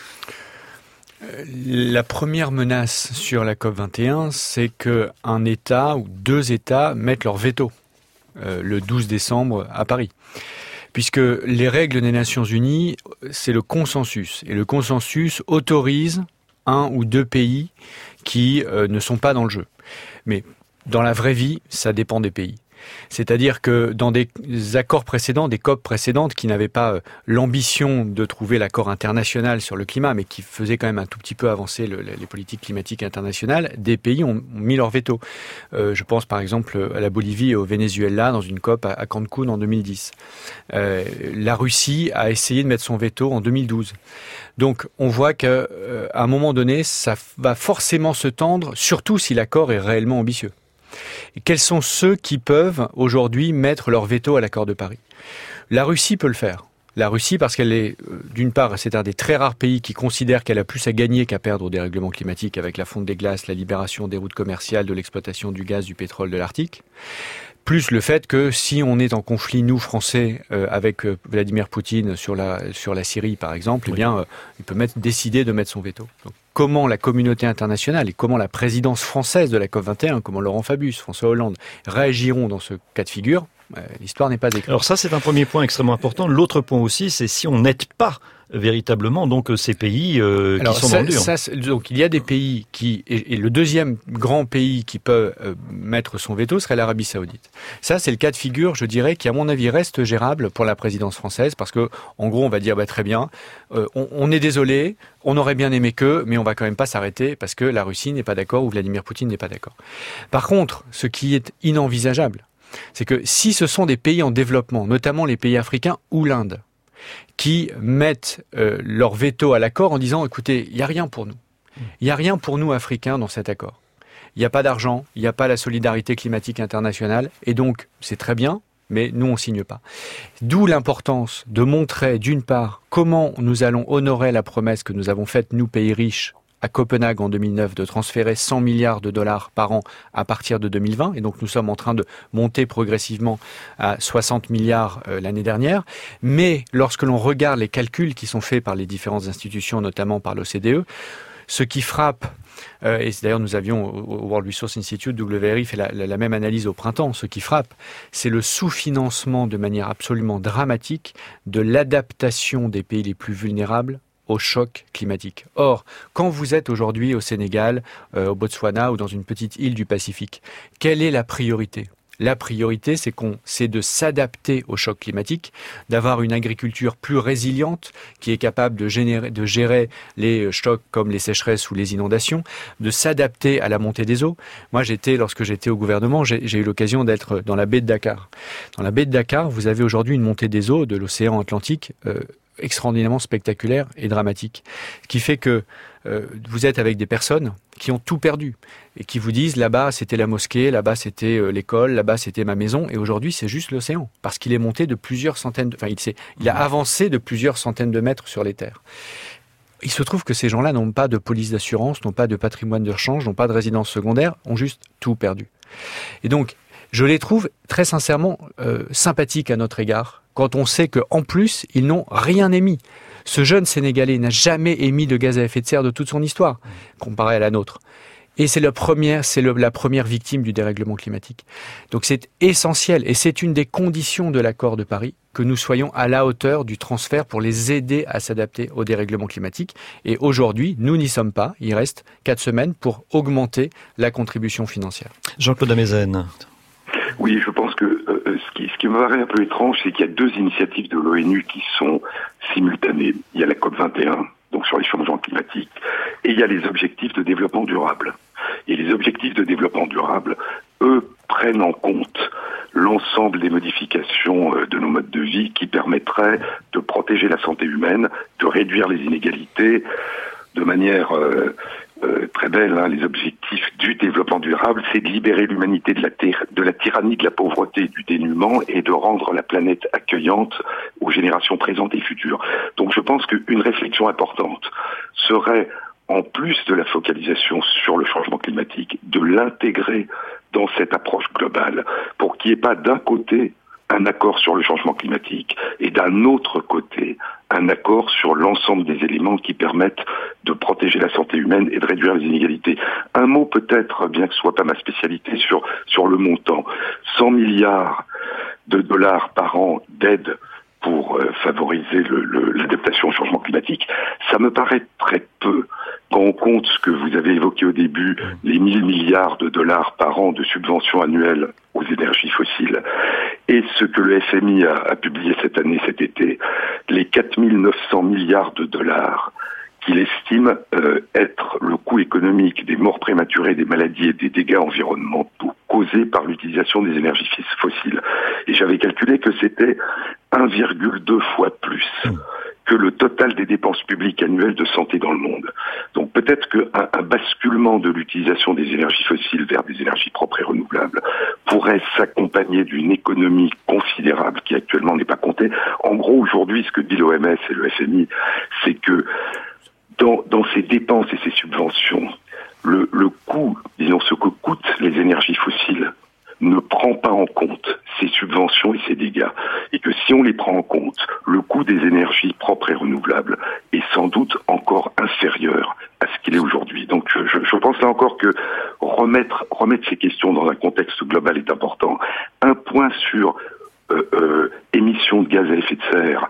La première menace sur la COP21, c'est qu'un État ou deux États mettent leur veto le 12 décembre à Paris. Puisque les règles des Nations Unies, c'est le consensus. Et le consensus autorise un ou deux pays qui ne sont pas dans le jeu. Mais dans la vraie vie, ça dépend des pays. C'est-à-dire que dans des accords précédents, des COP précédentes qui n'avaient pas l'ambition de trouver l'accord international sur le climat, mais qui faisaient quand même un tout petit peu avancer les politiques climatiques internationales, des pays ont mis leur veto. Je pense par exemple à la Bolivie et au Venezuela dans une COP à Cancun en 2010. La Russie a essayé de mettre son veto en 2012. Donc on voit qu'à un moment donné, ça va forcément se tendre, surtout si l'accord est réellement ambitieux. Et quels sont ceux qui peuvent aujourd'hui mettre leur veto à l'accord de Paris ? La Russie peut le faire. La Russie, parce qu'elle est, d'une part, c'est un des très rares pays qui considère qu'elle a plus à gagner qu'à perdre au dérèglement climatique avec la fonte des glaces, la libération des routes commerciales, de l'exploitation du gaz, du pétrole, de l'Arctique. Plus le fait que si on est en conflit, nous, Français, avec Vladimir Poutine sur la Syrie, par exemple, oui. Eh bien, il peut décider de mettre son veto. Donc, comment la communauté internationale et comment la présidence française de la COP21, comment Laurent Fabius, François Hollande, réagiront dans ce cas de figure, l'histoire n'est pas écrite. Alors ça, c'est un premier point extrêmement important. L'autre point aussi, c'est si on n'aide pas véritablement donc ces pays qui sont dans le dur. Donc il y a des pays qui, et le deuxième grand pays qui peut mettre son veto serait l'Arabie Saoudite. Ça, c'est le cas de figure, je dirais, qui à mon avis reste gérable pour la présidence française, parce que en gros, on va dire très bien, on est désolé, on aurait bien aimé que, mais on va quand même pas s'arrêter parce que la Russie n'est pas d'accord ou Vladimir Poutine n'est pas d'accord. Par contre, ce qui est inenvisageable, c'est que si ce sont des pays en développement, notamment les pays africains ou l'Inde, qui mettent leur veto à l'accord en disant, écoutez, il n'y a rien pour nous. Il n'y a rien pour nous, Africains, dans cet accord. Il n'y a pas d'argent, il n'y a pas la solidarité climatique internationale, et donc, c'est très bien, mais nous, on signe pas. D'où l'importance de montrer, d'une part, comment nous allons honorer la promesse que nous avons faite, nous, pays riches, à Copenhague en 2009, de transférer 100 milliards de dollars par an à partir de 2020. Et donc, nous sommes en train de monter progressivement à 60 milliards l'année dernière. Mais lorsque l'on regarde les calculs qui sont faits par les différentes institutions, notamment par l'OCDE, ce qui frappe, et d'ailleurs nous avions au World Resource Institute, WRI fait la même analyse au printemps, ce qui frappe, c'est le sous-financement de manière absolument dramatique de l'adaptation des pays les plus vulnérables au choc climatique. Or, quand vous êtes aujourd'hui au Sénégal, au Botswana ou dans une petite île du Pacifique, quelle est la priorité ? La priorité, c'est de s'adapter au choc climatique, d'avoir une agriculture plus résiliente, qui est capable de gérer les chocs comme les sécheresses ou les inondations, de s'adapter à la montée des eaux. Moi, lorsque j'étais au gouvernement, j'ai eu l'occasion d'être dans la baie de Dakar. Dans la baie de Dakar, vous avez aujourd'hui une montée des eaux de l'océan Atlantique extraordinairement spectaculaire et dramatique, qui fait que vous êtes avec des personnes qui ont tout perdu et qui vous disent là-bas c'était la mosquée, là-bas c'était l'école, là-bas c'était ma maison, et aujourd'hui c'est juste l'océan parce qu'il est monté de plusieurs centaines, il a avancé de plusieurs centaines de mètres sur les terres. Il se trouve que ces gens-là n'ont pas de police d'assurance, n'ont pas de patrimoine de rechange, n'ont pas de résidence secondaire, ont juste tout perdu. Et donc je les trouve très sincèrement sympathiques à notre égard, quand on sait qu'en plus, ils n'ont rien émis. Ce jeune Sénégalais n'a jamais émis de gaz à effet de serre de toute son histoire, comparé à la nôtre. Et c'est la première victime du dérèglement climatique. Donc c'est essentiel, et c'est une des conditions de l'accord de Paris, que nous soyons à la hauteur du transfert pour les aider à s'adapter au dérèglement climatique. Et aujourd'hui, nous n'y sommes pas. Il reste 4 semaines pour augmenter la contribution financière. Jean-Claude Amezen. Oui, je pense que ce qui me paraît un peu étrange, c'est qu'il y a 2 initiatives de l'ONU qui sont simultanées. Il y a la COP21, donc sur les changements climatiques, et il y a les objectifs de développement durable. Et les objectifs de développement durable, eux, prennent en compte l'ensemble des modifications de nos modes de vie qui permettraient de protéger la santé humaine, de réduire les inégalités de manière très belle. Les objectifs du développement durable, c'est de libérer l'humanité de la tyrannie, de la pauvreté, du dénuement, et de rendre la planète accueillante aux générations présentes et futures. Donc je pense qu'une réflexion importante serait, en plus de la focalisation sur le changement climatique, de l'intégrer dans cette approche globale, pour qu'il n'y ait pas d'un côté un accord sur le changement climatique et d'un autre côté un accord sur l'ensemble des éléments qui permettent de protéger la santé humaine et de réduire les inégalités. Un mot peut-être, bien que ce soit pas ma spécialité, sur le montant. 100 milliards de dollars par an d'aide pour favoriser l'adaptation au changement climatique, ça me paraît très peu quand on compte ce que vous avez évoqué au début, les 1000 milliards de dollars par an de subventions annuelles aux énergies fossiles, et ce que le FMI a publié cet été, les 4900 milliards de dollars qu'il estime être le coût économique des morts prématurées, des maladies et des dégâts environnementaux causés par l'utilisation des énergies fossiles. Et j'avais calculé que c'était 1,2 fois plus que le total des dépenses publiques annuelles de santé dans le monde. Donc peut-être qu'un basculement de l'utilisation des énergies fossiles vers des énergies propres et renouvelables pourrait s'accompagner d'une économie considérable qui actuellement n'est pas comptée. En gros, aujourd'hui, ce que dit l'OMS et le FMI, c'est que dans ces dépenses et ces subventions, le coût, disons ce que coûtent les énergies fossiles, ne prend pas en compte ces subventions et ces dégâts. Et que si on les prend en compte, le coût des énergies propres et renouvelables est sans doute encore inférieur à ce qu'il est aujourd'hui. Donc je pense là encore que remettre ces questions dans un contexte global est important. Un point sur émissions de gaz à effet de serre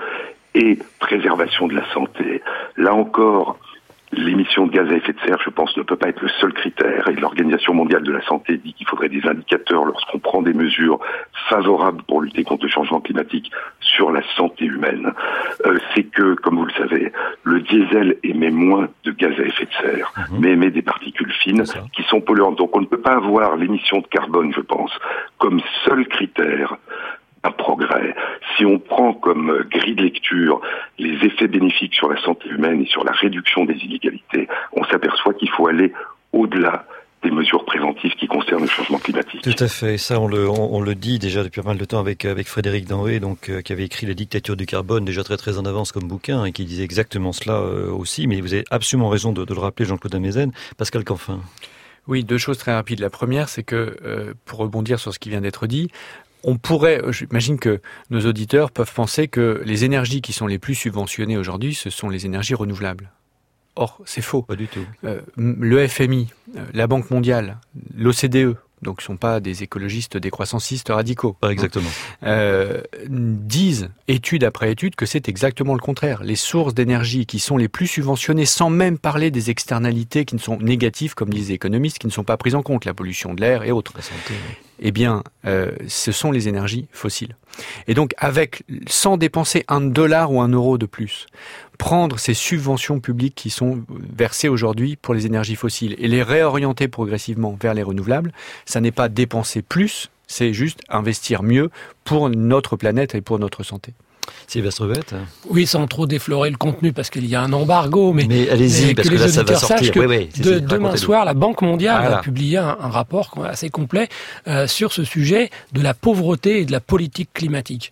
et préservation de la santé. Là encore, l'émission de gaz à effet de serre, je pense, ne peut pas être le seul critère. Et l'Organisation mondiale de la santé dit qu'il faudrait des indicateurs lorsqu'on prend des mesures favorables pour lutter contre le changement climatique sur la santé humaine. C'est que, comme vous le savez, le diesel émet moins de gaz à effet de serre, mais émet des particules fines qui sont polluantes. Donc on ne peut pas avoir l'émission de carbone, je pense, comme seul critère un progrès. Si on prend comme grille de lecture les effets bénéfiques sur la santé humaine et sur la réduction des inégalités, on s'aperçoit qu'il faut aller au-delà des mesures préventives qui concernent le changement climatique. Tout à fait. Ça, on le dit déjà depuis pas mal de temps avec Frédéric Denré, donc, qui avait écrit La dictature du carbone, déjà très très en avance comme bouquin, et qui disait exactement cela aussi. Mais vous avez absolument raison de le rappeler, Jean-Claude Amezen. Pascal Canfin. Oui, deux choses très rapides. La première, c'est que, pour rebondir sur ce qui vient d'être dit, on pourrait, j'imagine que nos auditeurs peuvent penser que les énergies qui sont les plus subventionnées aujourd'hui, ce sont les énergies renouvelables. Or, c'est faux. Pas du tout. Le FMI, la Banque mondiale, l'OCDE, donc ce ne sont pas des écologistes décroissancistes radicaux. Pas exactement. Disent, étude après étude, que c'est exactement le contraire. Les sources d'énergie qui sont les plus subventionnées, sans même parler des externalités qui ne sont négatives, comme disent les économistes, qui ne sont pas prises en compte, la pollution de l'air et autres. La santé, oui. Eh bien, ce sont les énergies fossiles. Et donc, sans dépenser $1 ou €1 de plus, prendre ces subventions publiques qui sont versées aujourd'hui pour les énergies fossiles et les réorienter progressivement vers les renouvelables, ça n'est pas dépenser plus, c'est juste investir mieux pour notre planète et pour notre santé. Sylvestre Bette. Oui, sans trop déflorer le contenu, parce qu'il y a un embargo, mais allez-y, parce que là, ça va sortir. Demain soir, la Banque mondiale va publier un rapport assez complet sur ce sujet de la pauvreté et de la politique climatique.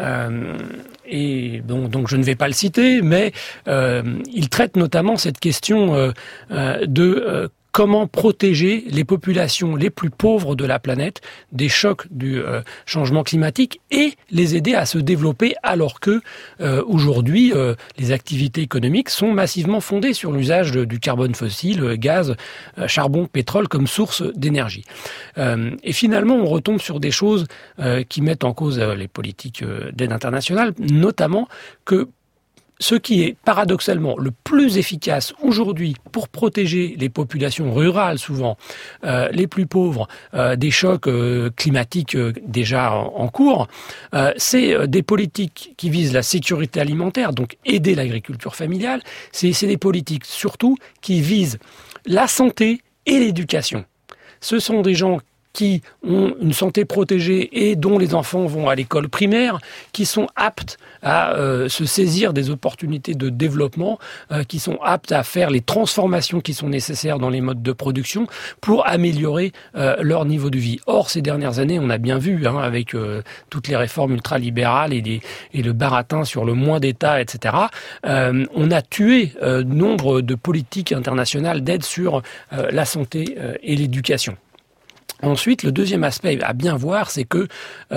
Et donc je ne vais pas le citer, mais il traite notamment cette question de comment protéger les populations les plus pauvres de la planète des chocs du changement climatique et les aider à se développer, alors que aujourd'hui les activités économiques sont massivement fondées sur l'usage du carbone fossile, gaz, charbon, pétrole comme source d'énergie. Et finalement, on retombe sur des choses qui mettent en cause les politiques d'aide internationale, notamment que ce qui est paradoxalement le plus efficace aujourd'hui pour protéger les populations rurales, souvent les plus pauvres, des chocs climatiques déjà en cours, c'est des politiques qui visent la sécurité alimentaire, donc aider l'agriculture familiale. C'est des politiques surtout qui visent la santé et l'éducation. Ce sont des gens qui ont une santé protégée et dont les enfants vont à l'école primaire, qui sont aptes à se saisir des opportunités de développement, qui sont aptes à faire les transformations qui sont nécessaires dans les modes de production pour améliorer leur niveau de vie. Or, ces dernières années, on a bien vu, avec toutes les réformes ultralibérales et le baratin sur le moins d'État, etc., on a tué nombre de politiques internationales d'aide sur la santé et l'éducation. Ensuite, le deuxième aspect à bien voir, c'est que,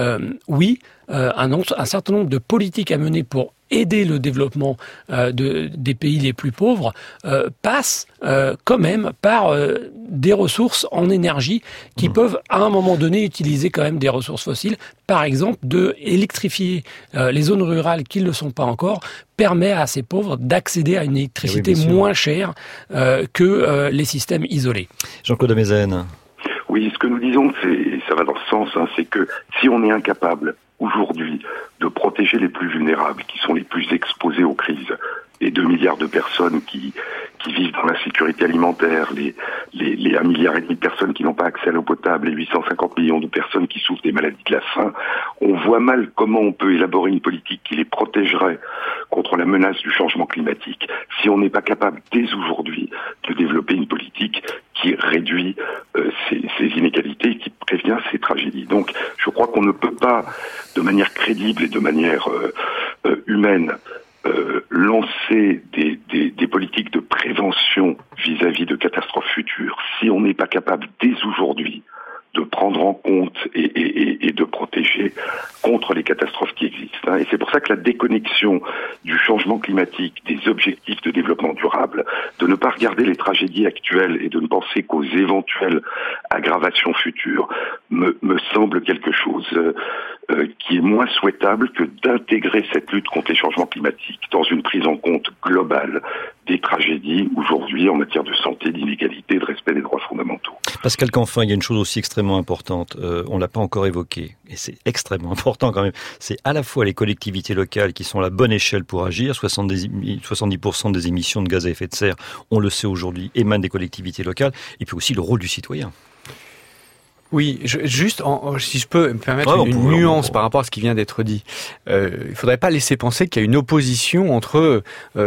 un certain nombre de politiques à mener pour aider le développement des pays les plus pauvres passent quand même par des ressources en énergie qui peuvent, à un moment donné, utiliser quand même des ressources fossiles. Par exemple, électrifier les zones rurales qui ne le sont pas encore permet à ces pauvres d'accéder à une électricité moins chère que les systèmes isolés. Jean-Claude Amezen. Oui, ce que nous disons, ça va dans ce sens, c'est que si on est incapable aujourd'hui de protéger les plus vulnérables, qui sont les plus exposés aux crises, les 2 milliards de personnes qui vivent dans l'insécurité alimentaire, les 1,5 milliard de personnes qui n'ont pas accès à l'eau potable, les 850 millions de personnes qui souffrent des maladies de la faim, on voit mal comment on peut élaborer une politique qui les protégerait contre la menace du changement climatique si on n'est pas capable dès aujourd'hui de développer une politique qui réduit ces inégalités et qui prévient ces tragédies. Donc je crois qu'on ne peut pas, de manière crédible et de manière humaine, lancer des politiques de prévention vis-à-vis de catastrophes futures si on n'est pas capable dès aujourd'hui de prendre en compte et de protéger contre les catastrophes qui existent. Et c'est pour ça que la déconnexion du changement climatique des objectifs de développement durable, de ne pas regarder les tragédies actuelles et de ne penser qu'aux éventuelles aggravations futures me semble quelque chose qui est moins souhaitable que d'intégrer cette lutte contre les changements climatiques dans une prise en compte globale des tragédies aujourd'hui en matière de santé, d'inégalité, de respect des droits fondamentaux. Pascal Canfin, il y a une chose aussi extrêmement importante, on l'a pas encore évoqué, et c'est extrêmement important quand même, c'est à la fois les collectivités locales qui sont la bonne échelle pour agir, 70% des émissions de gaz à effet de serre, on le sait aujourd'hui, émanent des collectivités locales, et puis aussi le rôle du citoyen. Oui, juste, si je peux me permettre une nuance par rapport à ce qui vient d'être dit. Il faudrait pas laisser penser qu'il y a une opposition entre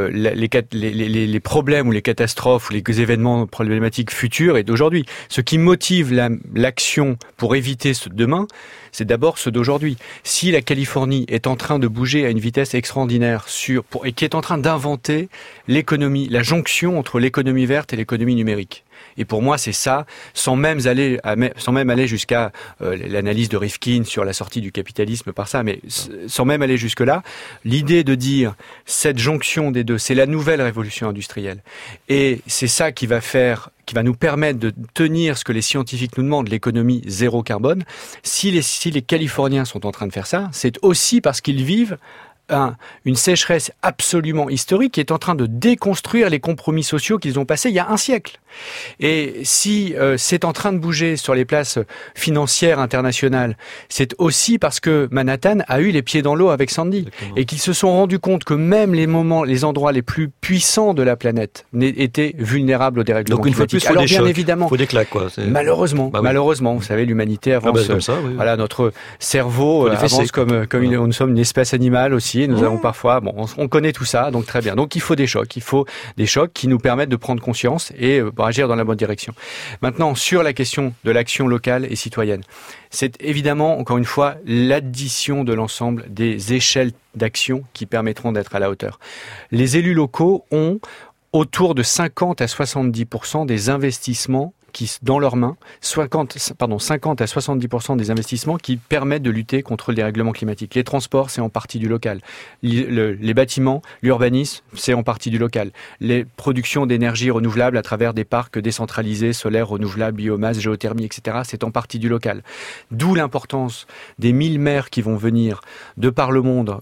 les problèmes ou les catastrophes ou les événements problématiques futurs et d'aujourd'hui. Ce qui motive l'action pour éviter ce demain, c'est d'abord ceux d'aujourd'hui. Si la Californie est en train de bouger à une vitesse extraordinaire et qui est en train d'inventer l'économie, la jonction entre l'économie verte et l'économie numérique. Et pour moi, c'est ça, sans même aller jusqu'à l'analyse de Rifkin sur la sortie du capitalisme par ça, mais sans même aller jusque-là, l'idée de dire cette jonction des deux, c'est la nouvelle révolution industrielle. Et c'est ça qui va nous permettre de tenir ce que les scientifiques nous demandent, l'économie zéro carbone. Si les Californiens sont en train de faire ça, c'est aussi parce qu'ils vivent une sécheresse absolument historique qui est en train de déconstruire les compromis sociaux qu'ils ont passés il y a un siècle. Et si c'est en train de bouger sur les places financières internationales, c'est aussi parce que Manhattan a eu les pieds dans l'eau avec Sandy. Exactement. Et qu'ils se sont rendus compte que même les endroits les plus puissants de la planète étaient vulnérables au dérèglement climatique. Donc une fois de plus, bien évidemment, faut des claques, quoi. Malheureusement, vous savez, l'humanité avance. Oui. Voilà, notre cerveau avance comme nous sommes une espèce animale aussi. Nous avons parfois, on connaît tout ça, donc très bien. Donc il faut des chocs qui nous permettent de prendre conscience et agir dans la bonne direction. Maintenant, sur la question de l'action locale et citoyenne, c'est évidemment, encore une fois, l'addition de l'ensemble des échelles d'action qui permettront d'être à la hauteur. Les élus locaux ont autour de 50 à 70% des investissements qui, dans leurs mains, 50 à 70% des investissements qui permettent de lutter contre le dérèglement climatique. Les transports, c'est en partie du local. Les bâtiments, l'urbanisme, c'est en partie du local. Les productions d'énergie renouvelable à travers des parcs décentralisés, solaires, renouvelables, biomasse, géothermie, etc., c'est en partie du local. D'où l'importance des 1000 maires qui vont venir de par le monde,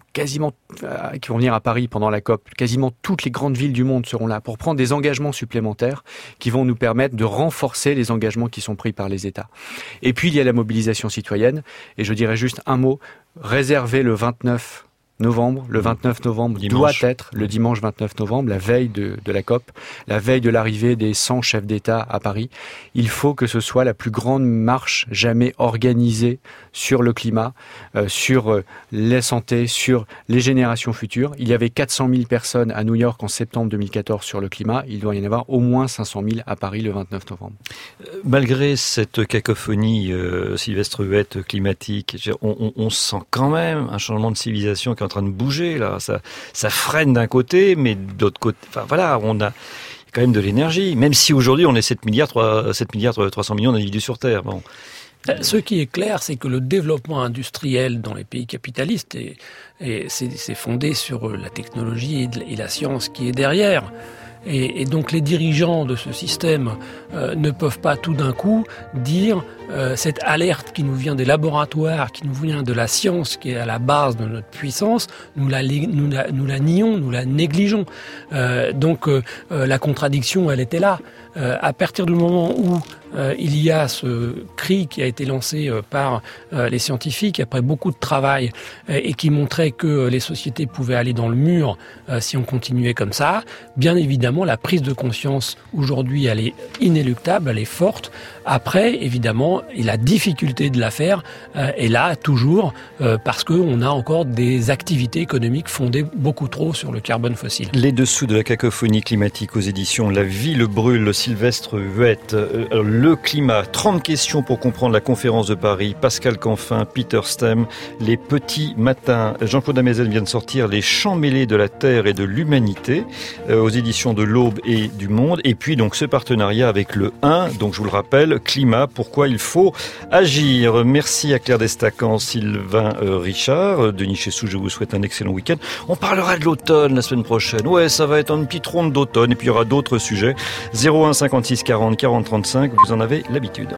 qui vont venir à Paris pendant la COP. Quasiment toutes les grandes villes du monde seront là pour prendre des engagements supplémentaires qui vont nous permettre de renforcer les engagements qui sont pris par les États. Et puis, il y a la mobilisation citoyenne. Et je dirais juste un mot, réservé le 29 novembre. Le 29 novembre doit être le dimanche 29 novembre, la veille de la COP, la veille de l'arrivée des 100 chefs d'État à Paris. Il faut que ce soit la plus grande marche jamais organisée sur le climat, sur la santé, sur les générations futures. Il y avait 400 000 personnes à New York en septembre 2014 sur le climat. Il doit y en avoir au moins 500 000 à Paris le 29 novembre. Malgré cette cacophonie, Sylvestre Huette, climatique, on sent quand même un changement de civilisation qui est en train de bouger, là. Ça freine d'un côté, mais d'autre côté, on a quand même de l'énergie. Même si aujourd'hui, on est 7 milliards 300 millions d'individus sur Terre. Bon. Ce qui est clair, c'est que le développement industriel dans les pays capitalistes, c'est fondé sur la technologie et la science qui est derrière. Et donc les dirigeants de ce système ne peuvent pas tout d'un coup dire cette alerte qui nous vient des laboratoires, qui nous vient de la science, qui est à la base de notre puissance, nous la nions, nous la négligeons. Donc la contradiction, elle était là. À partir du moment où il y a ce cri qui a été lancé par les scientifiques après beaucoup de travail et qui montrait que les sociétés pouvaient aller dans le mur si on continuait comme ça. Bien évidemment, la prise de conscience aujourd'hui, elle est inéluctable, elle est forte. Après, évidemment, et la difficulté de la faire est là toujours parce qu'on a encore des activités économiques fondées beaucoup trop sur le carbone fossile. Les dessous de la cacophonie climatique aux éditions La Ville brûle, Sylvestre Huette. Le climat, 30 questions pour comprendre la conférence de Paris. Pascal Canfin, Peter Stem, Les Petits Matins. Jean-Claude Amezen vient de sortir Les Champs mêlés de la Terre et de l'Humanité aux éditions de l'Aube et du Monde. Et puis donc ce partenariat avec le 1, donc je vous le rappelle, climat, pourquoi il faut agir. Merci à Claire Destacan, Sylvain Richard, Denis Chessou, je vous souhaite un excellent week-end. On parlera de l'automne la semaine prochaine. Ouais, ça va être une petite ronde d'automne et puis il y aura d'autres sujets. 01 56 40 40 35, vous en avez l'habitude.